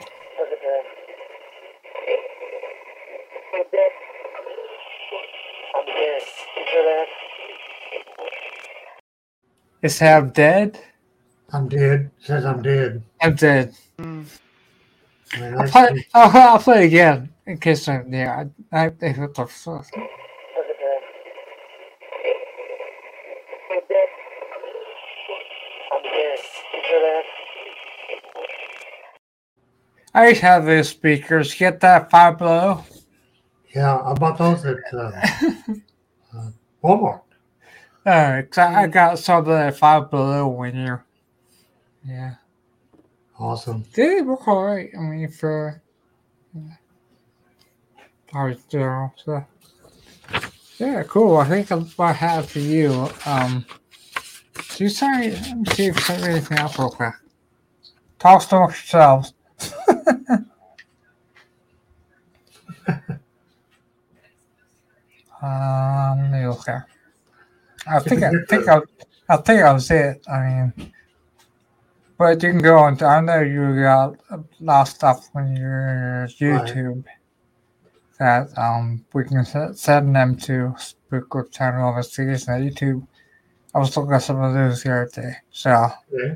Is I'm dead? I'm dead. It says I'm dead. I'm dead. I mean, I'll play again in case I think what the fuck. I used to have these speakers. Get that Five Below? Yeah, I bought those at Walmart. I got some of that Five Below one year. Yeah. Awesome. They work alright. I mean, for zero. So yeah, cool. I think what I have for you. So you say, let me see if you sent me anything else real quick. Talk amongst yourselves. Let me look here. I If think you I get think the, I was it. I mean, but you can go on. I know you got a lot of stuff on your right, YouTube that we can send them to Spook Group Channel Investigation at YouTube. I was looking at some of those the other day. So okay.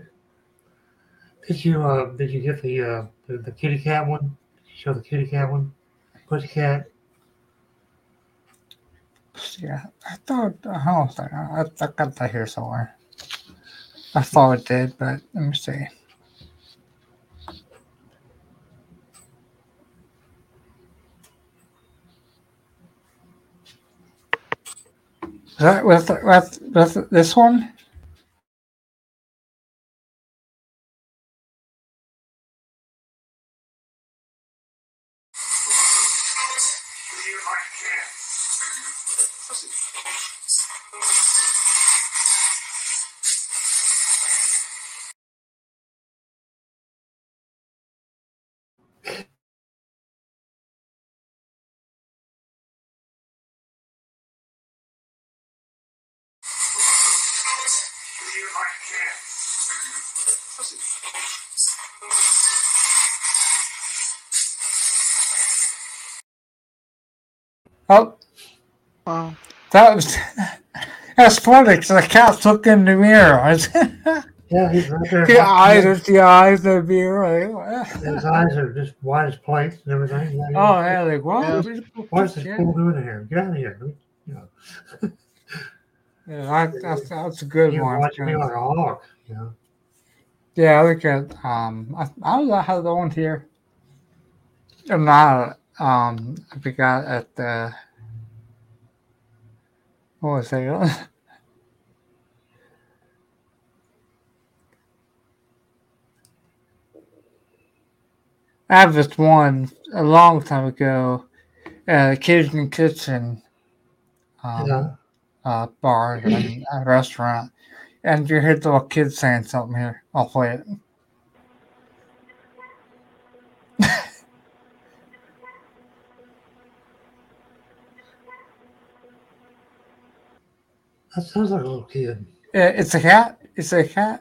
Did you get the kitty cat one? Show the kitty cat one, pussycat. yeah, I thought I got that here somewhere. I thought it did, but let me see. Is that with this one? Oh, Wow. that was that's funny because the cat's looking in the mirror. Yeah, he's right there. The eyes, Watching it's the eyes in the mirror. Like, his eyes are just wide as plates and everything. oh, yeah, like Yeah. what? What's this fool doing in here? Get out of here! You know, Yeah, that's a good he was one. watching me like a hawk. You know. Yeah, look at I have the one here. And now we got at the what was it? I have this one a long time ago, Cajun Kitchen Yeah, um bar and a restaurant. And you hear the little kid saying something here. I'll play it. that sounds like a little kid. It's a cat. It's a cat.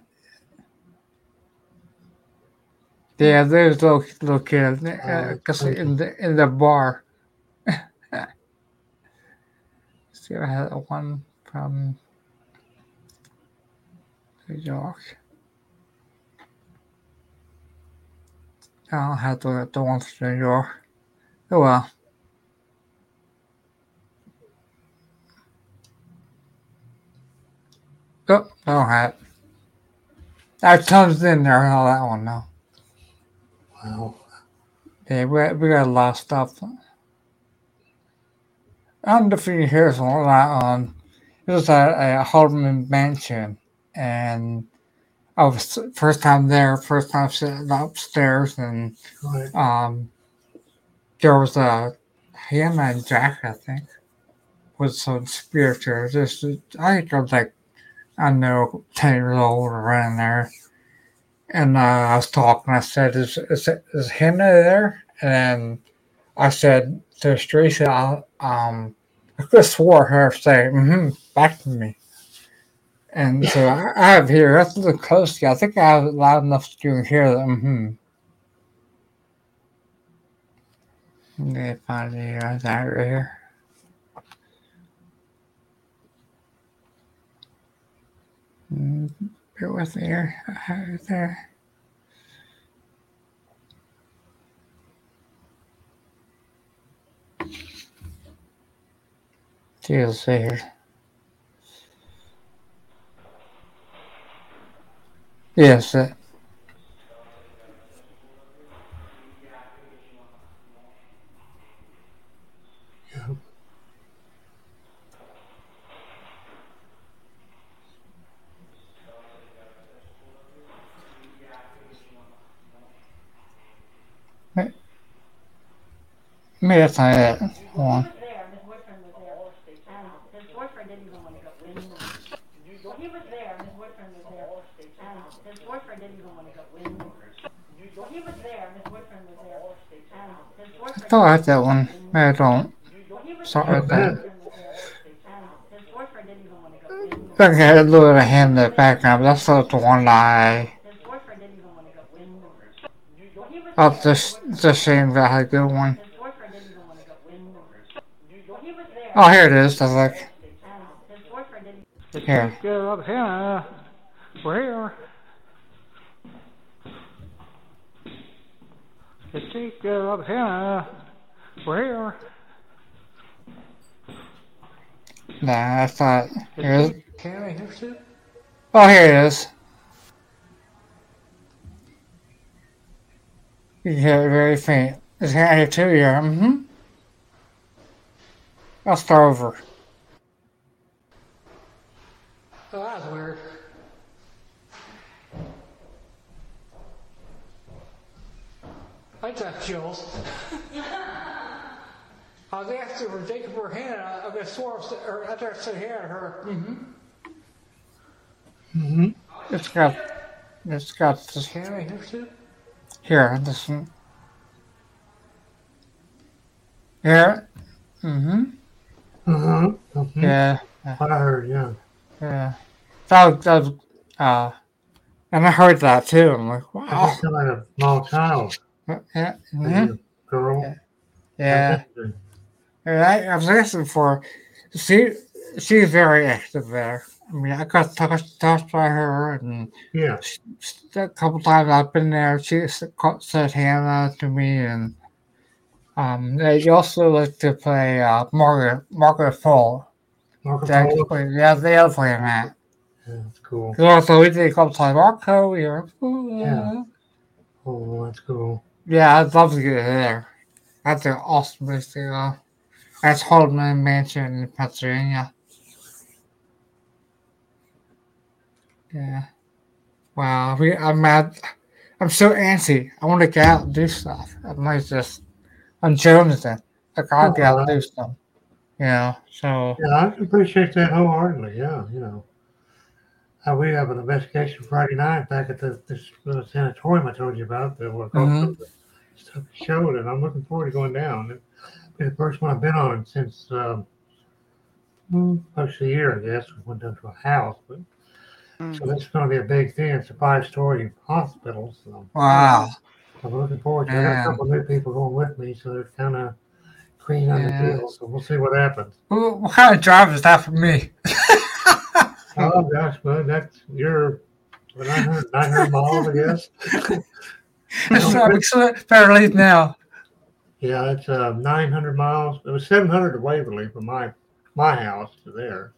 Yeah, there's little kid. That's Cause creepy. in the bar. See, I had one from New York. I don't have the one from New York. Oh well. Oh, I don't have it. That comes in there. I know that one now. Wow. Yeah, we got a lot of stuff. I don't know if you can hear some of that on. It was a Haldeman mansion, and I was first time there, first time sitting upstairs, and Right. there was a him and Jack, I think, was some spiritual. Just I think I was like I don't know 10 years old around there, and I was talking. I said, "Is Henry there?" And then I said to Tracy, I could have swore her say, back to me. And so I have here, that's a little close to you. I think I have it loud enough so you can hear the Let me find it here. That right here. Bear with me here. I have it there. See here. Yes, Yeah. maybe that's not it. Hold on. There, and his boyfriend was there, and his boyfriend didn't even want to go in. Well, he was there, and his boyfriend was there, and his boyfriend didn't even want to go in. Well, he was there, and his boyfriend was there, and his I boyfriend. thought I had that one. Maybe I don't. Well, he was Sorry there, about and his that. boyfriend was there, want to go in. Okay, a little bit of hand in the background, but that's not the one eye. His boyfriend didn't even want to go in. Well, he was Oh, there. this it's a shame that I had a good one. His boyfriend didn't even want to go in. Well, he was there. Oh, here it is. I was like, And his boyfriend didn't. here. Get up here. We're here. Get up here. We're here. Nah, I thought. Here it is. Can I hear you? Oh, here it is. You can hear it very faint. It's here too, yeah. Mm-hmm. I'll start over. Oh, that's weird. I got chills. I was asking for Jacob her hand. I got swore, or I tried to say hand her. It's got this. Can I hear you? Here, this one. Here. Mm-hmm. Yeah. I heard, yeah. Yeah. That was, and I heard that too. I'm like, I wow. just feel like a small child. Yeah. Mhm. Girl. Yeah. I was asking for. She's very active there. I mean, I got touched by her, and Yeah. a couple times I've been there. She said Hannah to me, and they also like to play Margaret Full. Marco They other playing that. Yeah, that's cool. Also, we did a couple times. Marco, here. Yeah. Oh, that's cool. Yeah, I'd love to get there. That's an awesome place to go. That's Haldeman Mansion in Pennsylvania. Yeah. Wow. I'm so antsy. I want to get out and do stuff. I'm jonesing. I gotta get out and do stuff. Yeah. So. Yeah, I can appreciate that wholeheartedly. Yeah, you know. We have an investigation Friday night back at this little sanatorium I told you about that we're Mhm. stuff showed, and I'm looking forward to going down. It'll be the first one I've been on since most a year, I guess. We went down to a house, but so that's going to be a big thing. It's a 5-story hospital, so Wow. I'm looking forward to it. I got a couple new people going with me, so they're kind of clean on the deal. So we'll see what happens. What kind of drive is that for me? Oh gosh, bud, that's your 900 miles, I guess. I'm better leave now. Yeah, it's 900 miles. It was 700 to Waverly from my house to there.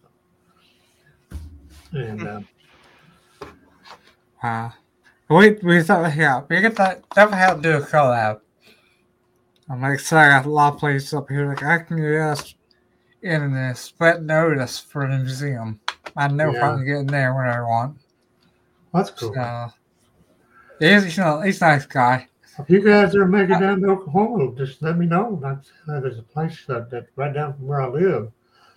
And We thought, yeah, we get that definitely have to do a collab. I'm excited. I got a lot of places up here. Like I can just in this split notice for the museum. I know if I can get in there when I want. that's cool. So, he's a nice guy. If you guys ever make it down to Oklahoma, just let me know. There's a place that's right down from where I live.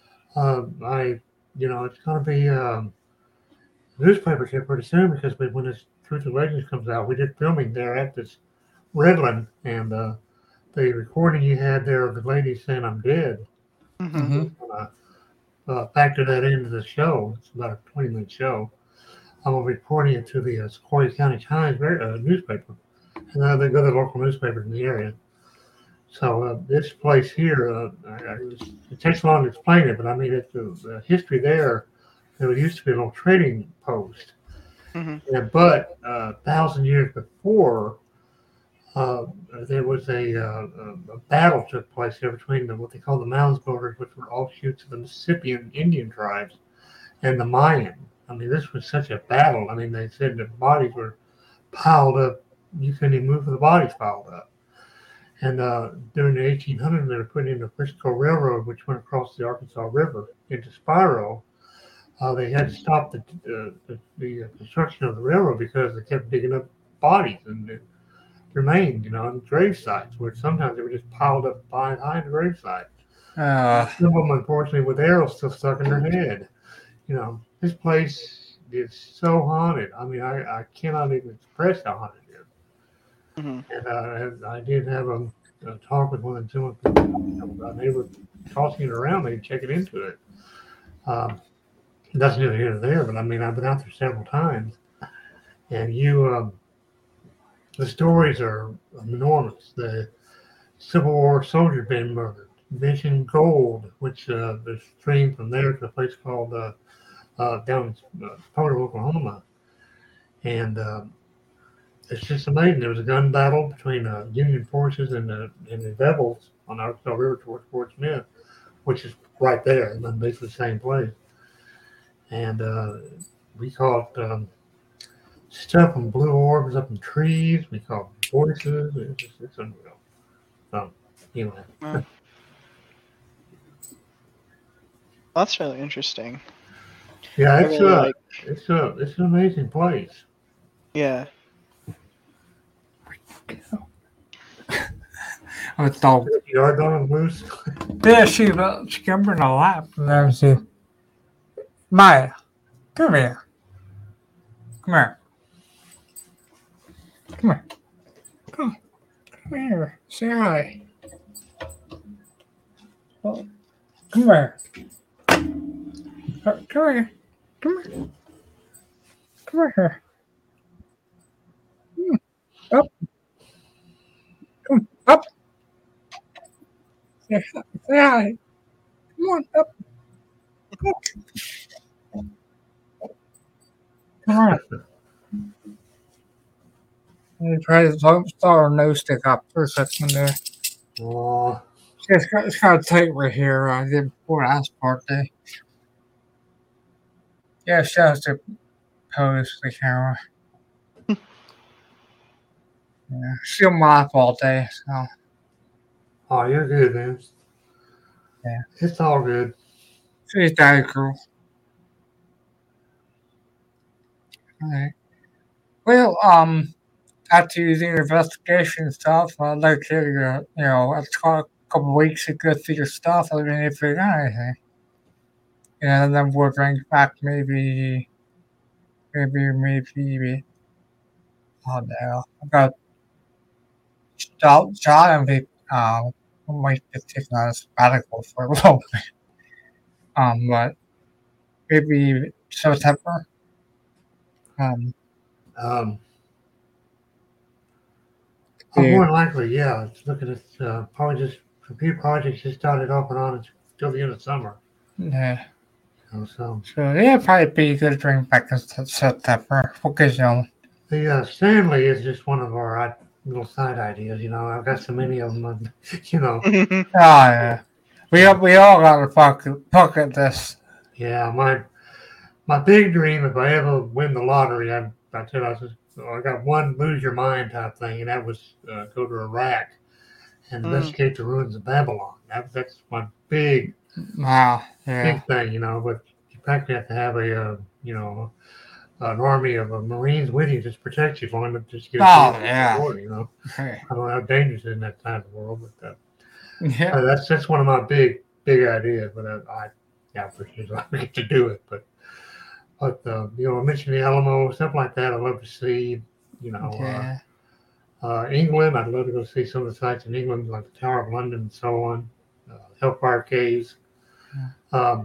It's going to be newspapers here pretty soon because when this Truth and Legends comes out, we did filming there at this Redland, and the recording you had there of the lady saying I'm dead. Mm-hmm. Factor that into the show. It's about a 20-minute show. I'm going to be reporting it to the Sequoia County Times newspaper and the other local newspapers in the area. So this place here, it takes long to explain it, but I mean, it's the history there. There used to be a little trading post. Mm-hmm. But 1,000 years before, there was a battle took place there between what they call the Mounds Builders, which were offshoots of the Mississippian Indian tribes, and the Mayan. I mean, this was such a battle. I mean, they said the bodies were piled up. You couldn't even move with the bodies piled up. And during the 1800s, they were putting in the Frisco Railroad, which went across the Arkansas River into Spiro. They had to stop the construction of the railroad because they kept digging up bodies and it remained, on grave sites where sometimes they were just piled up behind the grave site. Some of them, unfortunately, with arrows still stuck in their head. This place is so haunted. I mean, I cannot even express how haunted it is. Mm-hmm. And I did have a talk with one of the people. They were tossing it around. They checking into it. That's neither here nor there, but I mean, I've been out there several times, and the stories are enormous. The Civil War soldier been murdered. Mission Gold, which the stream from there to a place called down in Potter, Oklahoma, and it's just amazing. There was a gun battle between Union forces and the rebels on the Arkansas River towards Fort Smith, which is right there, in basically the same place. And we caught stuff from blue orbs up in trees. We caught voices. It's unreal. So, anyway. Wow. That's really interesting. Yeah, I it's really it's an amazing place. Yeah. With dog. You are going loose. Yeah, she came in a lap. And then she, Maya, come here. Come here. Come here. Come here. Say hi. Oh, come here. Come here. Come here. Come here. Up. Come up. Say hi. Come on, up. Come on. Come on. Let me try to start her nose stick up for a second there. Oh, It's kind of tight right here. I did before last birthday. Yeah, she has to pose the camera. Yeah, she'll mop all day, so. oh, you're good, man. Yeah. It's all good. She's daddy girl. Alright. Well, after you do your investigation stuff, I'd like to hear your, let's call it a couple weeks to go through your stuff. I mean, if you got anything. And then we'll bring back maybe. Oh no. I've got John and we might be taking on a sabbatical for a little bit. But maybe September. More than likely, yeah. It's looking at probably just a few projects just started off and on until the end of summer. Yeah. So Yeah, probably be good to bring back in September. Because the Stanley is just one of our little side ideas. I've got so many of them. Oh yeah. We all got to pocket this. Yeah, my big dream, if I ever win the lottery, I got one lose your mind type thing, and that was go to Iraq and investigate the ruins of Babylon. That's my big big thing, But you practically have to have an army of Marines with you just protect you for him, just give war, I don't know how dangerous it is in that time of the world, but that's one of my big idea, but I for sure I get to do it. But I mentioned the Alamo, stuff like that. I'd love to see. England. I'd love to go see some of the sites in England, like the Tower of London and so on. Hellfire Caves. I'd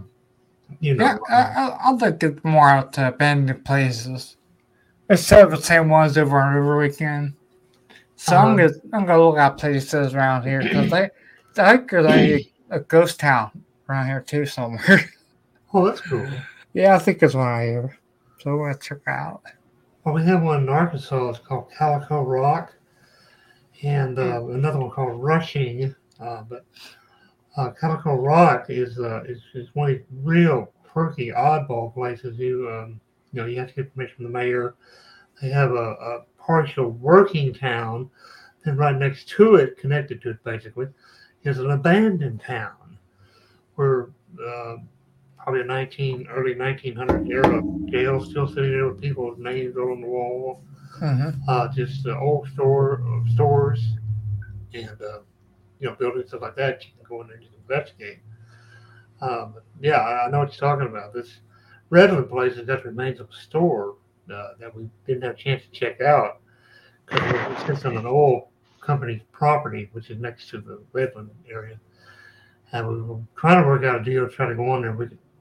like to get more out to abandoned places instead of the same ones over and over again. So I'm gonna look at places around here because I think there's a ghost town around here too somewhere. Oh, that's cool. Yeah, I think there's one out here, so we're gonna check it out. Well, we have one in Arkansas. It's called Calico Rock, and another one called Rushing. But Calico Rock is one of these real quirky, oddball places. You have to get permission from the mayor. They have a partial working town, and right next to it, connected to it basically, is an abandoned town where probably a early 1900s era jail still sitting there with people's names on the wall. Just old stores and buildings, stuff like that. You can go in there and just investigate. Yeah, I know what you're talking about. This Redland place is that remains of a store that we didn't have a chance to check out because it sits on an old company's property, which is next to the Redland area. And we were trying to work out a deal to try to go on there. We could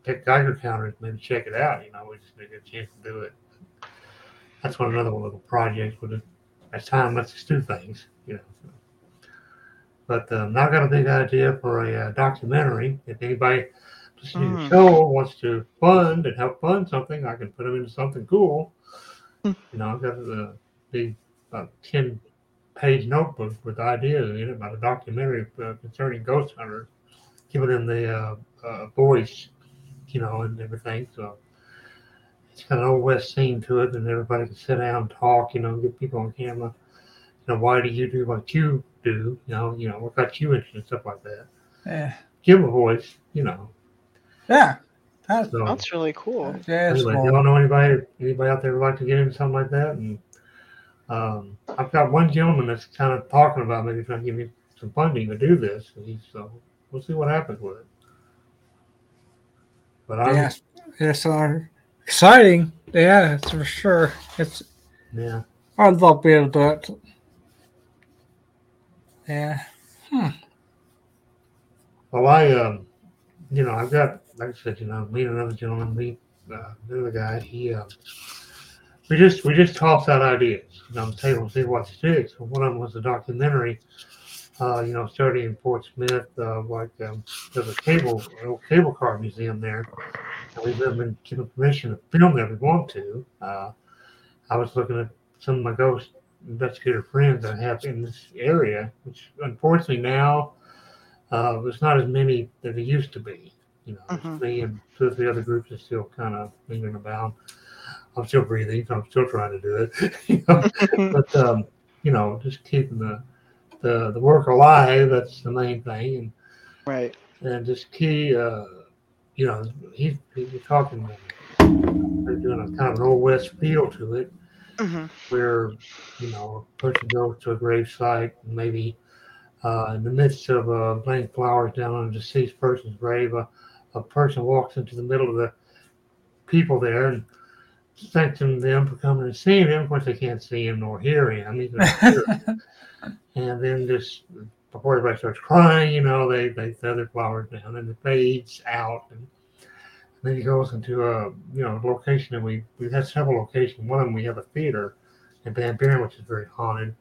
pick Geiger counters, maybe check it out. We just didn't get a chance to do it. That's another one little project with it. As time lets us do things. But now I've got a big idea for a documentary. If anybody listening to the show wants to fund and help fund something, I can put them into something cool. I've got the big 10-page notebook with ideas in it about a documentary concerning ghost hunters, giving them the voice, and everything. So it's got an old West scene to it, and everybody can sit down and talk, get people on camera. Why do you do what you do? What got you interested and stuff like that. Yeah. Give them a voice, Yeah. That's really cool. Yeah, Anyway, do y'all know anybody out there who'd like to get into something like that? And I've got one gentleman that's kind of talking about maybe trying to give me some funding to do this. So we'll see what happens with it. But it's exciting. Yeah, it's for sure. Yeah. I'd love to be able to do it. Yeah. Well, I've got, like I said, me and another gentleman, another guy, we just tossed out ideas on the table and see what sticks. One of them was a documentary, starting in Fort Smith, there's an old cable car museum there. And we've been given permission to film there if we want to. I was looking at some of my ghost investigator friends that I have in this area, which unfortunately now there's not as many that there used to be. There's me and 2 or 3 other groups are still kind of lingering about. I'm still breathing, so I'm still trying to do it. But just keeping the work alive, that's the main thing. And Right. And just key, he's talking. They're doing a kind of an old west feel to it, where a person goes to a grave site, and maybe in the midst of laying flowers down on a deceased person's grave, a person walks into the middle of the people there and thanking them for coming and seeing him. Of course, they can't see him nor hear him. And then just before everybody starts crying, they throw their flowers down, and it fades out. And then he goes into a location, and we've had several locations. One of them, we have a theater in Van Buren, which is very haunted.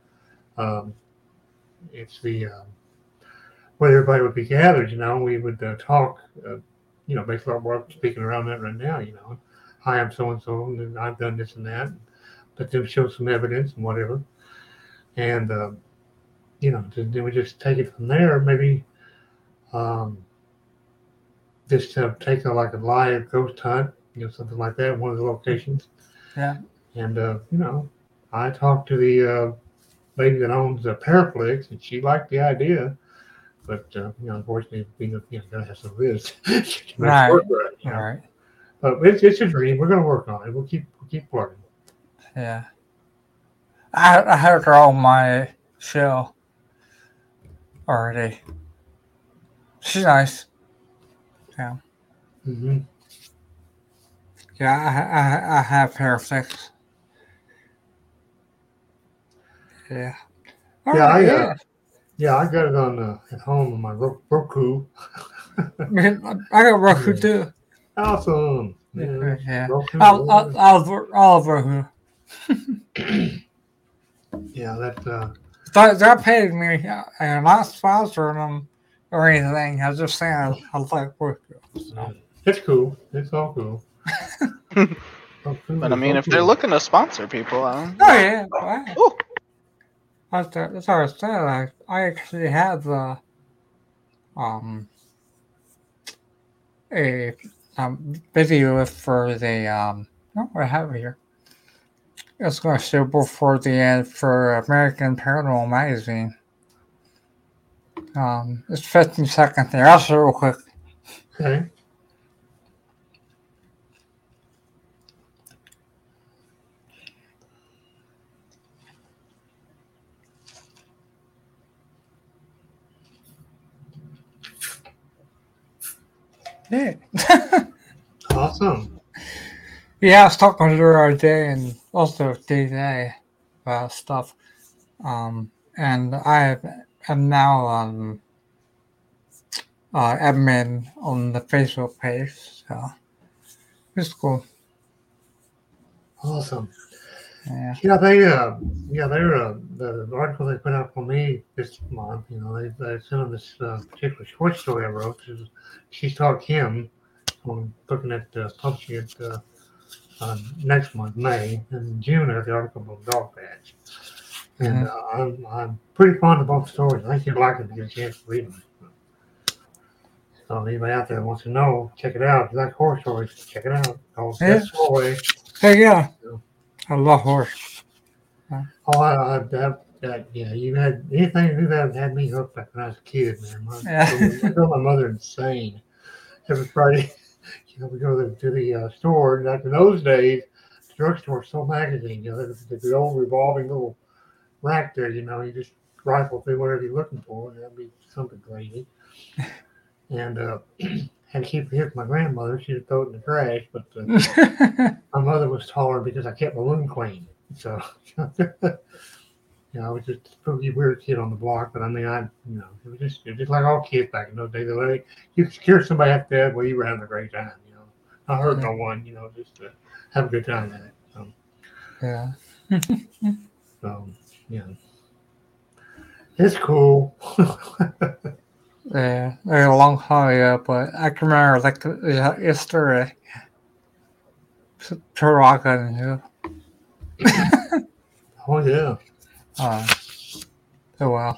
It's the where everybody would be gathered. We would talk. Basically, we're speaking around that right now. Hi, I'm so and so, and I've done this and that. But then show some evidence and whatever, and then we just take it from there. Maybe just take a live ghost hunt, something like that, one of the locations. Yeah. And I talked to the lady that owns Paraflix, and she liked the idea, but unfortunately, gotta have some risk. Right. Right. But it's a dream. We're gonna work on it. We'll keep working. Yeah. I heard her on my show already. She's nice. Yeah. Mm-hmm. Yeah, I have Paraflix. Yeah. I got it on at home on my Roku. I got Roku too. Awesome. Yeah. Roku, Oliver who. Yeah, that. They're paying me, and I'm not sponsoring them or anything. I was just saying I like Roku. So. It's cool. It's all cool. But I mean, if they're looking to sponsor people, Oh yeah. Wow. Ooh. That's what I said. I actually have a video for the I have it here. It's going to show for the ad for American Paranormal Magazine. It's 15 seconds there. I'll show it real quick. Okay. Yeah. Awesome. Yeah, I was talking to her all day and also day about stuff. And I am now admin on the Facebook page. So it's cool. Awesome. Yeah. Yeah, the article they put out for me this month. They sent them this particular short story I wrote. She's Taught Kim. I'm looking at publishing it next month, May, and June. I have the article on Dog Patch, and I'm pretty fond of both stories. I think you'd like it to get a chance to read them. So anybody out there that wants to know, check it out. If you like horror stories, check it out. Called Death's Doorway. Hey, yeah. I love horse. Oh, you had anything to do that had me hooked back when I was a kid, man. I drove my mother insane. Every Friday, we go to the store, and back in those days, the drugstore sold magazines. The old revolving little rack there. You just rifle through whatever you're looking for, and that'd be something crazy. And had to keep it here for my grandmother. She'd throw it in the trash, but my mother was taller because I kept my room clean. So, I was just a spooky, weird kid on the block. But I mean, it was just like all kids back in those days. Like, you could scare somebody half dead, well, you were having a great time. Not hurt no one. Just to have a good time at it. So, it's cool. Yeah, a long time but I can remember like the history. Tarakan. Oh yeah. Oh well.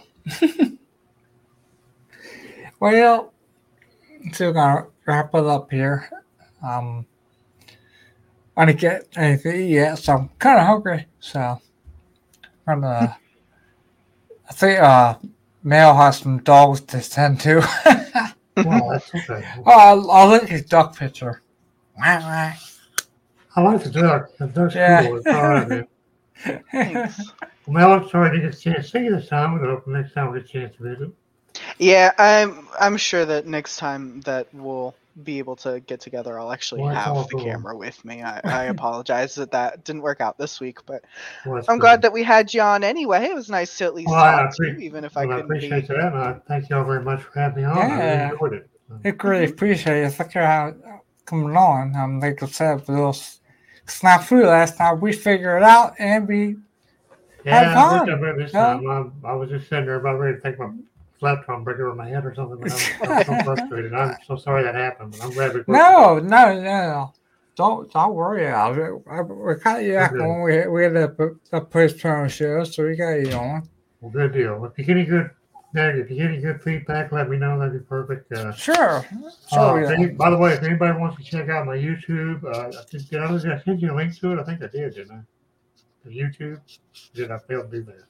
Well, still gonna wrap it up here. I didn't get anything to eat yet, so I'm kind of hungry. So I think Mel has some dogs to tend to. Well, that's okay. I'll look at his duck picture. I like the duck. The duck's cool. It's all right, man. Thanks. Well, I'm sorry I didn't get a chance to see you this time. We'll go next time we get a chance to visit. Yeah, I'm sure that next time that we'll be able to get together, I'll actually have the camera with me. I apologize that didn't work out this week, but I'm glad that we had you on anyway. It was nice to at least talk to you, even if I couldn't be. I appreciate that, and I thank you all very much for having me on. Yeah, I really enjoyed it. I really appreciate it. Thank you for coming on. Like I said, a little snafu last time. We figured it out, and we had fun. This time. I was just sitting there about ready to take my laptop and break it over my head or something. But I'm so frustrated. I'm so sorry that happened. But I'm glad we. No. Don't worry. We got you on. We had a post-pro show, so we got you on. Well, good deal. If you get any good feedback, let me know. That'd be perfect. Sure. By the way, if anybody wants to check out my YouTube, did I send you a link to it? I think I did, didn't I? The YouTube? Did I fail to do that?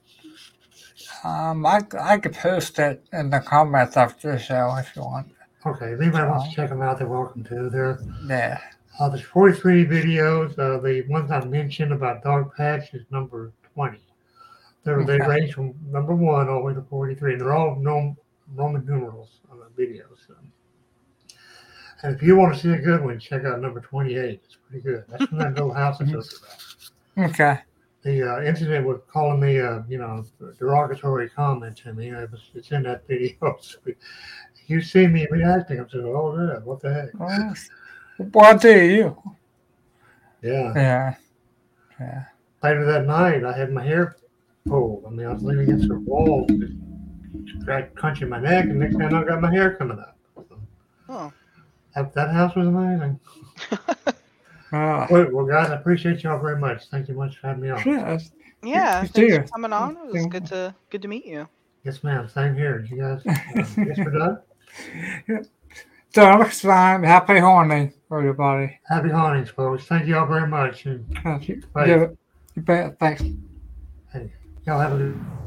I could post it in the comments after the show if you want. Okay, if anybody wants to check them out, they're welcome to. Yeah. There's 43 videos. The ones I mentioned about Dog Patch is number 20. They range from number 1 all the way to 43, and they're all Roman numerals on the videos. And if you want to see a good one, check out number 28. It's pretty good. That's from that little house I told you about. Okay. The incident with calling me, derogatory comment to me. It's in that video. So you see me reacting. I'm saying, oh, yeah, what the heck? What do you? Yeah. Later that night, I had my hair pulled. I mean, I was leaning against the wall, just crunching my neck, and next thing I got my hair coming up. Oh. That house was amazing. Well, guys, I appreciate y'all very much. Thank you much for having me on. Yeah, thanks for coming on. It was good to meet you. Yes, ma'am. Same here. You guys, guess we're done? Yeah. So next time, happy hunting, everybody. Happy huntings, folks. Thank you all very much. You bet. Thanks. Hey, y'all have a good